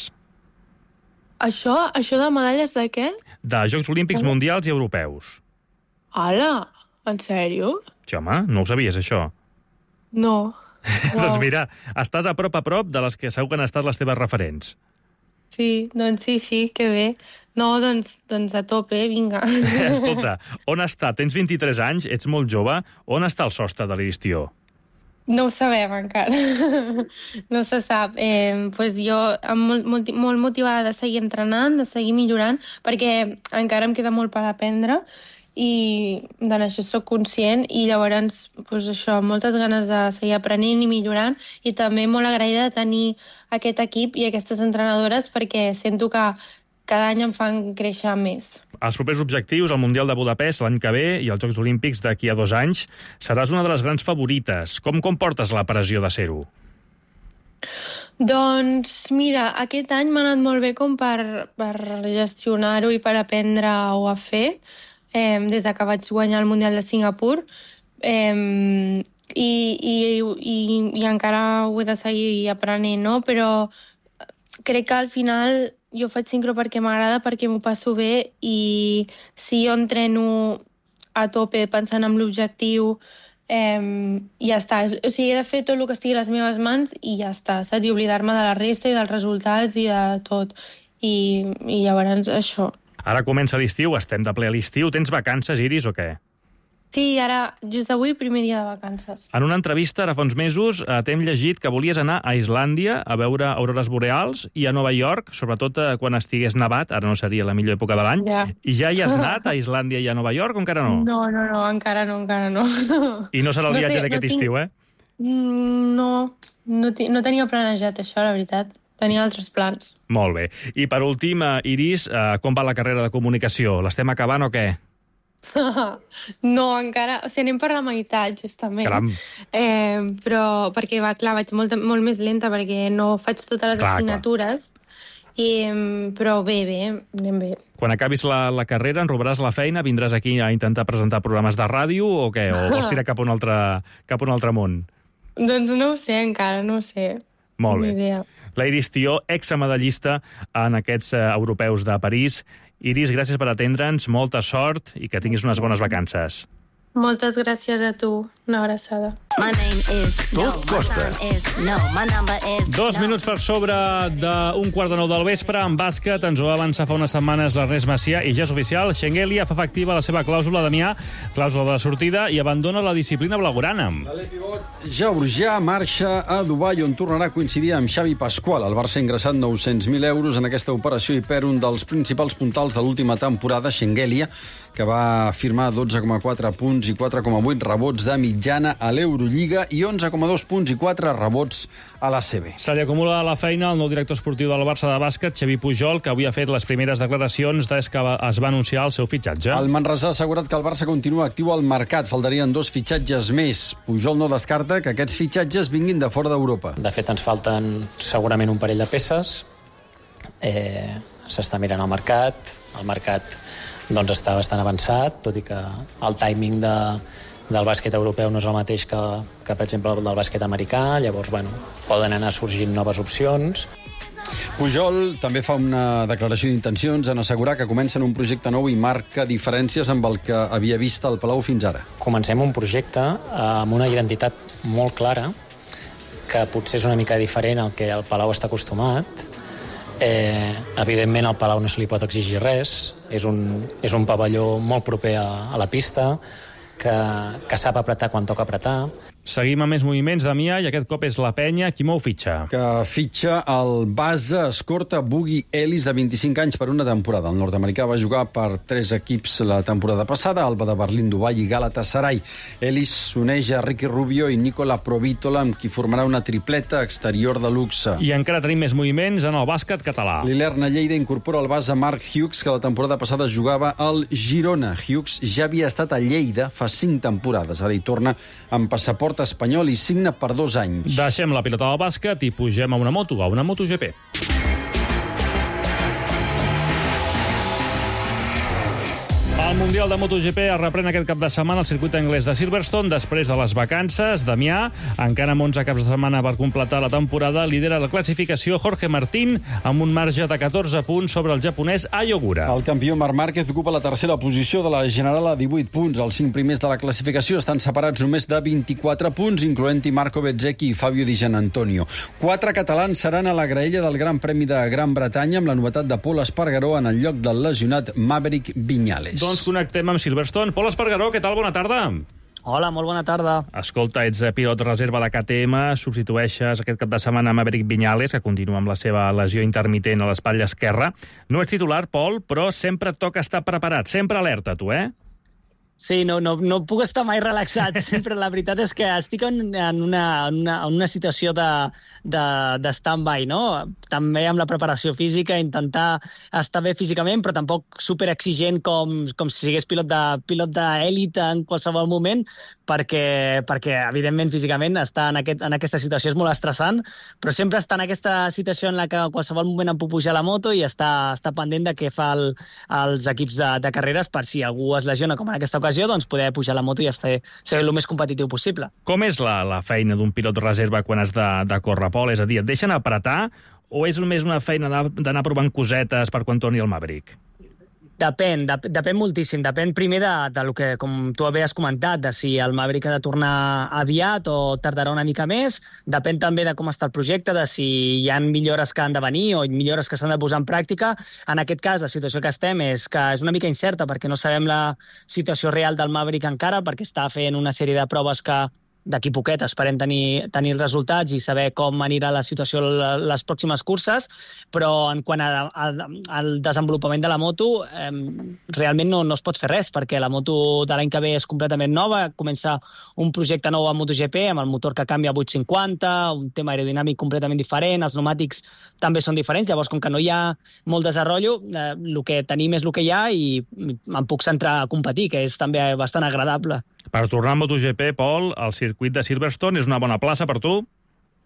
Això de medalles de què? De Jocs Olímpics, Mundials i Europeus. Ala, en sèrio? Sí, home, no ho sabies, això? No. Doncs mira, estàs a prop de les que segur que han estat les teves referents. Sí, doncs sí, que bé. No, doncs a tope, vinga. Escolta, on està? Tens 23 anys, ets molt jove. On està el sostre de l'Iris Tió? No ho sabem encara. No se sap. Jo molt motivada de seguir entrenant, de seguir millorant, perquè encara em queda molt per aprendre i d'això soc conscient i llavors moltes ganes de seguir aprenent i millorant i també molt agraïda de tenir aquest equip i aquestes entrenadores perquè sento que cada any em fan créixer més. Els propers objectius, el Mundial de Budapest l'any que ve i els Jocs Olímpics d'aquí a 2 anys, seràs una de les grans favorites. Com portes la pressió de ser-ho? Doncs mira, aquest any m'ha anat molt bé com per gestionar-ho i per aprendre-ho a fer, des que vaig guanyar el Mundial de Singapur, i encara ho he de seguir aprenent, no? Però crec que al final jo faig sincro perquè m'agrada, perquè m'ho passo bé i si jo entreno a tope pensant en l'objectiu, ja està. O sigui, he de fer tot el que estigui a les meves mans i ja està, saps? I oblidar-me de la resta i dels resultats i de tot. I llavors això. Ara comença l'estiu, estem de ple a l'estiu. Tens vacances, Iris, o què? Sí, ara, just avui, primer dia de vacances. En una entrevista, ara fa uns mesos, t'hem llegit que volies anar a Islàndia a veure aurores boreals i a Nova York, sobretot quan estigués nevat, ara no seria la millor època de l'any. Ja. I ja hi has anat a Islàndia i a Nova York o encara no? No, encara no. I no serà el viatge d'aquest estiu, eh? No tenia planejat això, la veritat. Tenia altres plans. Molt bé. I per últim, Iris, com va la carrera de comunicació? L'estem acabant o què? No, encara... O sigui, anem per la meitat, justament. Caram. Però, perquè, clar, vaig molt més lenta, perquè no faig totes les assignatures. Però bé, anem bé. Quan acabis la carrera, enrobaràs la feina, vindràs aquí a intentar presentar programes de ràdio o què? O vols tirar cap a un altre món? Doncs no ho sé encara, no ho sé. Molt bé. Ni idea. La Iris Tió, exmedallista en aquests europeus de París. Iris, gràcies per atendre'ns, molta sort i que tinguis unes bones vacances. Moltes gràcies a tu. Una abraçada. Tot costa. 2 minuts per sobre d'1:45 del vespre. En bàsquet ens ho va avançar fa unes setmanes l'Ernest Macià i ja és oficial. Schengelia fa efectiva la seva clàusula, Damià, clàusula de sortida, i abandona la disciplina blaugrana. Georgià marxa a Dubai, on tornarà a coincidir amb Xavi Pasqual. El Barça ha ingressat 900.000 euros en aquesta operació i perd un dels principals puntals de l'última temporada, Schengelia, que va firmar 12,4 punts i 4,8 rebots de mitjana a l'Eurolliga i 11,2 punts i 4 rebots a l'ACB. Se li acumula la feina al nou director esportiu del Barça de bàsquet, Xavi Pujol, que avui ha fet les primeres declaracions des que es va anunciar el seu fitxatge. El Manresà ha assegurat que el Barça continua actiu al mercat. Faltarien 2 fitxatges més. Pujol no descarta que aquests fitxatges vinguin de fora d'Europa. De fet, ens falten segurament un parell de peces. S'està mirant el mercat. El mercat doncs, està bastant avançat, tot i que el timing del bàsquet europeu no és el mateix que per exemple, el del bàsquet americà. Llavors, poden anar sorgint noves opcions. Pujol també fa una declaració d'intencions en assegurar que comencen un projecte nou i marca diferències amb el que havia vist el Palau fins ara. Comencem un projecte amb una identitat molt clara, que potser és una mica diferent al que el Palau està acostumat. Evidentment, al Palau no se li pot exigir res. És un pavelló molt proper a la pista, que sap apretar quan toca apretar. Seguim amb més moviments, Damià, i aquest cop és la penya. Qui mou fitxa? Que fitxa el base escorta Boogie Ellis, de 25 anys, per una temporada. El nord-americà va jugar per 3 equips la temporada passada, Alba de Berlín, Dubai i Galatasaray. Ellis s'uneix a Ricky Rubio i Nicola Provítola, amb qui formarà una tripleta exterior de luxe. I encara tenim més moviments en el bàsquet català. L'Ilerna Lleida incorpora el base Mark Hughes, que la temporada passada jugava al Girona. Hughes ja havia estat a Lleida fa 5 temporades. Ara hi torna amb passaport espanyol i signa per 2 anys. Deixem la pilota del bàsquet i pugem a una moto, a una MotoGP. El Mundial de MotoGP es reprèn aquest cap de setmana al circuit anglès de Silverstone després de les vacances. Damià, encara amb 11 caps de setmana per completar la temporada, lidera la classificació Jorge Martín amb un marge de 14 punts sobre el japonès Ai Ogura. El campió Marc Márquez ocupa la tercera posició de la general a 18 punts. Els 5 primers de la classificació estan separats només de 24 punts, incloent-hi Marco Bezzecchi i Fabio Di Giannantonio. 4 catalans seran a la graella del Gran Premi de Gran Bretanya, amb la novetat de Pol Espargaró en el lloc del lesionat Maverick Viñales. Doncs connectem amb Silverstone. Pol Espargaró, què tal? Bona tarda. Hola, molt bona tarda. Escolta, ets pilot reserva de KTM, substitueixes aquest cap de setmana Maverick Viñales, que continua amb la seva lesió intermitent a l'espatlla esquerra. No ets titular, Pol, però sempre et toca estar preparat, sempre alerta, tu, Sí, no puc estar mai relaxat. Sempre la veritat és que estic en una situació de stand-by, no? També amb la preparació física, intentar estar bé físicament, però tampoc superexigent com si sigués pilot d'èlit en qualsevol moment, perquè evidentment, físicament, estar en aquesta situació és molt estressant, però sempre estar en aquesta situació en la que a qualsevol moment em puc pujar a la moto i estar pendent de què fa els equips de carreres per si algú es lesiona, com en aquesta ocasió, doncs poder pujar a la moto i ser el més competitiu possible. Com és la feina d'un pilot reserva quan has de córrer, Pol? És a dir, et deixen apretar o és només una feina d'anar provant cosetes per quan torni el Maverick? Depèn moltíssim. Depèn primer de lo que, com tu havies comentat, de si el Maverick ha de tornar aviat o tardarà una mica més. Depèn també de com està el projecte, de si hi ha millores que han de venir o millores que s'han de posar en pràctica. En aquest cas, la situació que estem és que és una mica incerta perquè no sabem la situació real del Maverick encara, perquè està fent una sèrie de proves que d'aquí poquet esperem tenir els resultats i saber com anirà la situació les pròximes curses, però en quant al desenvolupament de la moto, realment no es pot fer res, perquè la moto de l'any que ve és completament nova, comença un projecte nou a MotoGP, amb el motor que canvia a 850, un tema aerodinàmic completament diferent, els pneumàtics també són diferents, llavors com que no hi ha molt desenvolupament, el que tenim és el que hi ha i em puc centrar a competir, que és també bastant agradable. Per tornar a MotoGP, Pol, el circuit de Silverstone és una bona plaça per tu?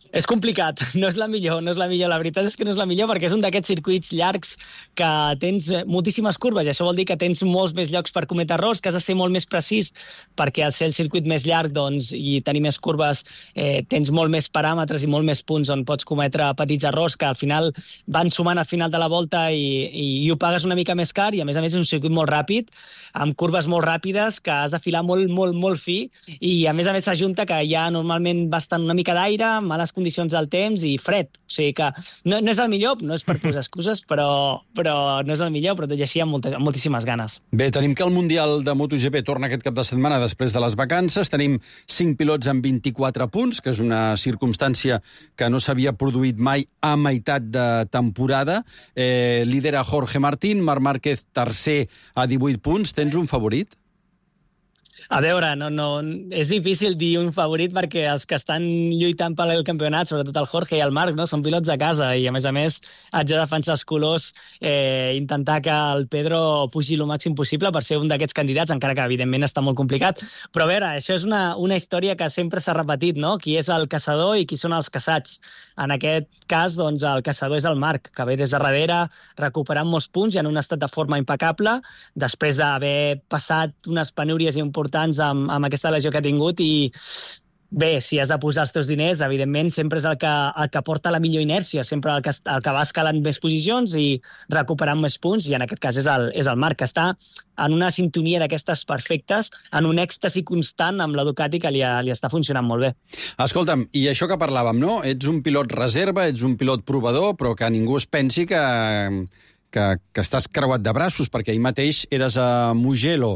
És complicat, no és la millor. La veritat és que no és la millor perquè és un d'aquests circuits llargs que tens moltíssimes curves i això vol dir que tens molts més llocs per cometre errors, que has de ser molt més precís perquè al ser el circuit més llarg i tenir més curves tens molt més paràmetres i molt més punts on pots cometre petits errors que al final van sumant al final de la volta i ho pagues una mica més car i a més és un circuit molt ràpid, amb curves molt ràpides que has de filar molt, molt, molt fi i a més s'ajunta que hi ha normalment bastant una mica d'aire, males condicions del temps i fred. O sigui que no és el millor, no és per posar excuses, però no és el millor, però tot i així amb moltíssimes ganes. Bé, tenim que el Mundial de MotoGP torna aquest cap de setmana després de les vacances. Tenim 5 pilots amb 24 punts, que és una circumstància que no s'havia produït mai a meitat de temporada. Lidera Jorge Martín, Marc Márquez tercer a 18 punts. Tens un favorit? A veure, no, és difícil dir un favorit perquè els que estan lluitant pel campionat, sobretot el Jorge i el Marc, no, són pilots de casa i a més haig de defensar els colors, intentar que el Pedro pugi el màxim possible per ser un d'aquests candidats, encara que evidentment està molt complicat. Però a veure, això és una història que sempre s'ha repetit, no? Qui és el caçador i qui són els caçats. En aquest cas, doncs, el caçador és el Marc, que ve des de darrere recuperant molts punts i en un estat de forma impecable, després d'haver passat unes penúries importants amb aquesta lesió que ha tingut i bé, si has de posar els teus diners, evidentment sempre és el que porta la millor inèrcia, sempre el que va escalant més posicions i recuperant més punts, i en aquest cas és el Marc, que està en una sintonia d'aquestes perfectes, en un èxtasi constant amb la Ducati que li està funcionant molt bé. Escolta'm, i això que parlàvem, no? Ets un pilot reserva, ets un pilot provador, però que ningú es pensi que estàs creuat de braços, perquè ahir mateix eres a Mugello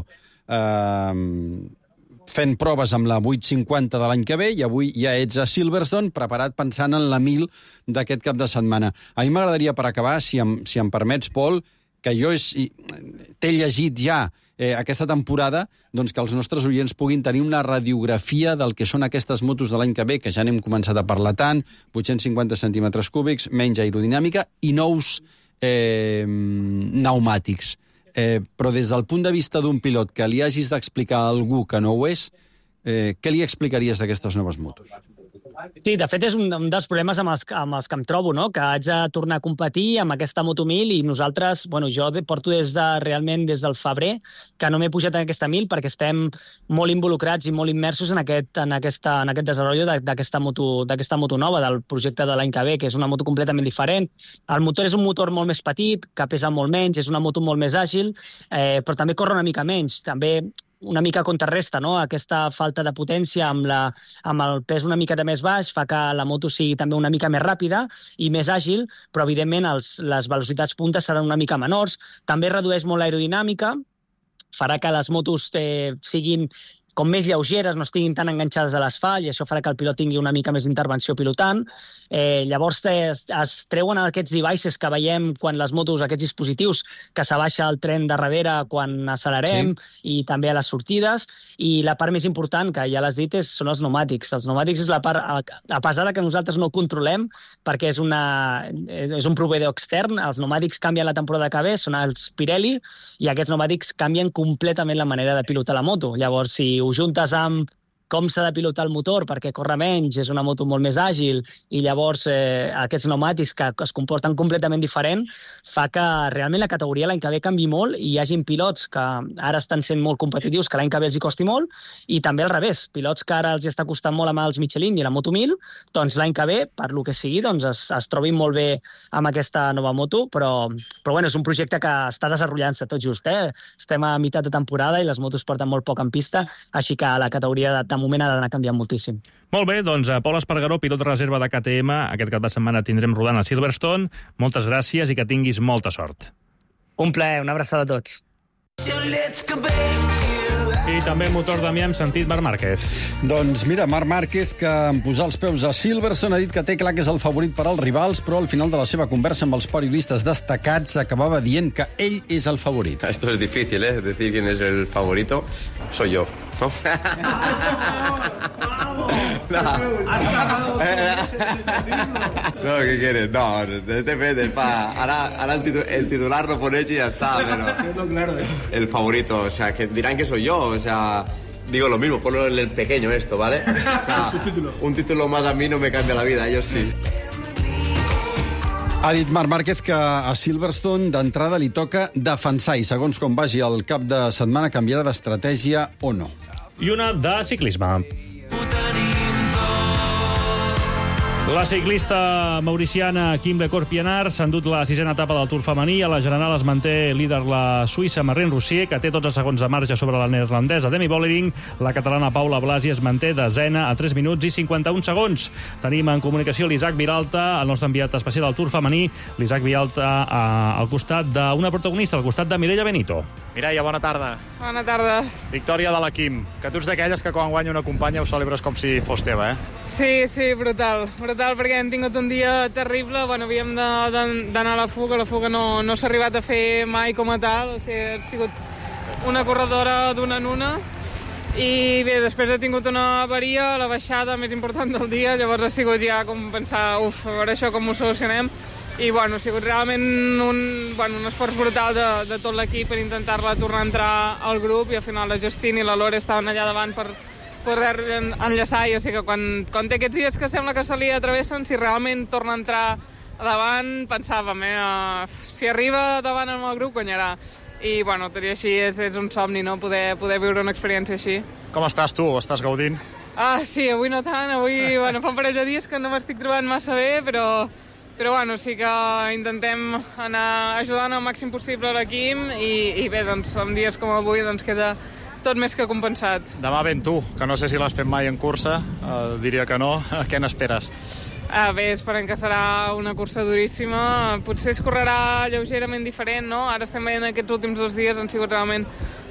fent proves amb la 850 de l'any que ve i avui ja ets a Silverstone preparat pensant en la 1000 d'aquest cap de setmana. A mi m'agradaria, per acabar, si em permets, Pol, que jo t'he llegit ja aquesta temporada, doncs que els nostres oients puguin tenir una radiografia del que són aquestes motos de l'any que ve, que ja n'hem començat a parlar tant, 850 centímetres cúbics, menys aerodinàmica i nous pneumàtics. Però des del punt de vista d'un pilot que li hagis d'explicar a algú que no ho és, què li explicaries d'aquestes noves motos? Sí, de fet és un dels problemes amb els que em trobo, no? Que haig de tornar a competir amb aquesta Moto 1000 i nosaltres, jo porto realment des del febrer que no m'he pujat en aquesta 1000 perquè estem molt involucrats i molt immersos en aquest desenvolupament d'aquesta moto nova, del projecte de l'any que ve, que és una moto completament diferent. El motor és un motor molt més petit, que pesa molt menys, és una moto molt més àgil, però també corre una mica menys, també una mica contrarresta, no? Aquesta falta de potència amb el pes una miqueta més baix fa que la moto sigui també una mica més ràpida i més àgil, però evidentment les velocitats puntes seran una mica menors. També redueix molt l'aerodinàmica, farà que les motos siguin com més lleugeres, no estiguin tan enganxades a l'asfalt, i això farà que el pilot tingui una mica més d'intervenció pilotant. Llavors es treuen aquests devices que veiem quan les motos, aquests dispositius, que s'abaixa el tren de darrere quan accelerem, i també a les sortides. I la part més important, que ja l'has dit, són els pneumàtics. Els pneumàtics és la part, a pesar que nosaltres no controlem, perquè és un proveïdor extern, els pneumàtics canvien la temporada que ve, són els Pirelli, i aquests pneumàtics canvien completament la manera de pilotar la moto. Llavors, si ho juntes amb com s'ha de pilotar el motor perquè corre menys, és una moto molt més àgil, i llavors aquests pneumàtics que es comporten completament diferent, fa que realment la categoria l'any que ve canvi molt i hi hagin pilots que ara estan sent molt competitius, que l'any que ve els hi costi molt, i també al revés, pilots que ara els està costant molt amb els Michelin i la Moto 1000, doncs l'any que ve, per lo que sigui, doncs es trobin molt bé amb aquesta nova moto, però bueno, és un projecte que està desenvolupant-se tot just, Estem a meitat de temporada i les motos porten molt poc en pista, així que la categoria de moment ha d'anar canviant moltíssim. Molt bé, doncs Pol Espargaró, pilot de reserva de KTM, aquest cap de setmana tindrem rodant a Silverstone. Moltes gràcies i que tinguis molta sort. Un plaer, una abraçada a tots. I també motor Damià hem sentit Marc Márquez. Doncs mira, Marc Márquez, que en posar els peus a Silverstone ha dit que té clar que és el favorit per als rivals, però al final de la seva conversa amb els periodistes destacats acabava dient que ell és el favorit. Esto es difícil, decir quién es el favorito. Soy yo, ¿no? No, ¿qué quieres? No, depende. Ahora el titular lo pones y ya está, pero... El favorito, o sea, que dirán que soy yo, o sea... digo lo mismo, ponlo en el pequeño esto, ¿vale? O sea, un título más a mí no me cambia la vida, a ellos sí. Ha dit Marc Márquez que a Silverstone d'entrada li toca defensar i segons com vagi el cap de setmana canviarà d'estratègia o no. I una de ciclisme. La ciclista mauriciana Kimble Corpienar s'ha endut la 6a etapa del Tour femení. A la general es manté líder la suïssa Marine Roussier, que té 12 segons de marge sobre la neerlandesa Demi Vollering. La catalana Paula Blasi es manté desena a 3 minuts i 51 segons. Tenim en comunicació l'Isaac Vilalta, el nostre enviat especial al Tour femení. L'Isaac Vilalta al costat d'una protagonista, al costat de Mireia Benito. Mireia, bona tarda. Bona tarda. Victòria de la Kim, que tu ets d'aquelles que quan guanya una companya ho celebres com si fos teva, eh? Sí, brutal, perquè hem tingut un dia terrible, bueno, havíem d'anar a la fuga no s'ha arribat a fer mai com a tal, o sigui, ha sigut una corredora d'una en una, i bé, després he tingut una avaria, la baixada més important del dia, llavors ha sigut ja com pensar, a veure això com ho solucionem, i bueno, ha sigut realment un esforç brutal de tot l'equip per intentar-la tornar a entrar al grup, i al final la Justine i la Lore estaven allà davant per poder enllaçar, i o sigui que quan té aquests dies que sembla que se li atravessen, si realment torna a entrar davant, pensàvem, si arriba davant amb el grup, guanyarà. I, bueno, tot i així és un somni, no?, poder viure una experiència així. Com estàs tu? Estàs gaudint? Sí, avui no tant, avui, fa un parell de dies que no m'estic trobant massa bé, però bueno, sí que intentem anar ajudant el màxim possible a l'equip, i bé, doncs, en dies com avui, doncs, queda tot més que compensat. Demà ben tu, que no sé si l'has fet mai en cursa, diria que no. Què n'esperes? Bé, esperem que serà una cursa duríssima. Potser es correrà lleugerament diferent, no? Ara estem veient aquests últims 2 dies, han sigut realment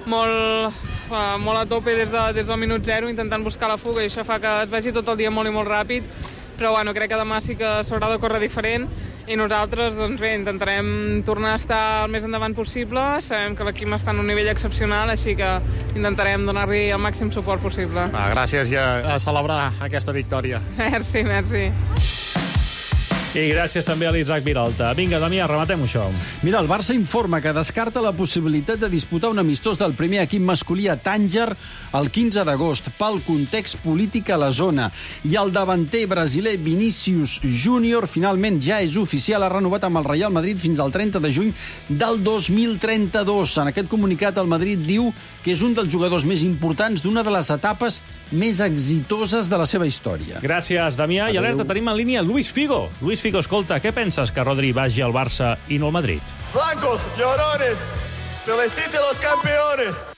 molt a tope des del minut 0, intentant buscar la fuga, i això fa que es vagi tot el dia molt i molt ràpid. Però bueno, crec que demà sí que s'haurà de córrer diferent, i nosaltres, doncs bé, intentarem tornar a estar el més endavant possible. Sabem que l'equip està en un nivell excepcional, així que intentarem donar-li el màxim suport possible. Gràcies, i a celebrar aquesta victòria. Merci. I gràcies també a l'Isaac Vilalta. Vinga, Damià, rematem això. Mira, el Barça informa que descarta la possibilitat de disputar un amistós del primer equip masculí a Tànger el 15 d'agost pel context polític a la zona. I el davanter brasiler Vinícius Júnior finalment ja és oficial, ha renovat amb el Real Madrid fins al 30 de juny del 2032. En aquest comunicat el Madrid diu que és un dels jugadors més importants d'una de les etapes més exitoses de la seva història. Gràcies, Damià. I alerta, tenim en línia Luis Figo. Luis Figo, escolta, què penses que Rodri vagi al Barça i no al Madrid? Blancos, llorones, felicite los campeones.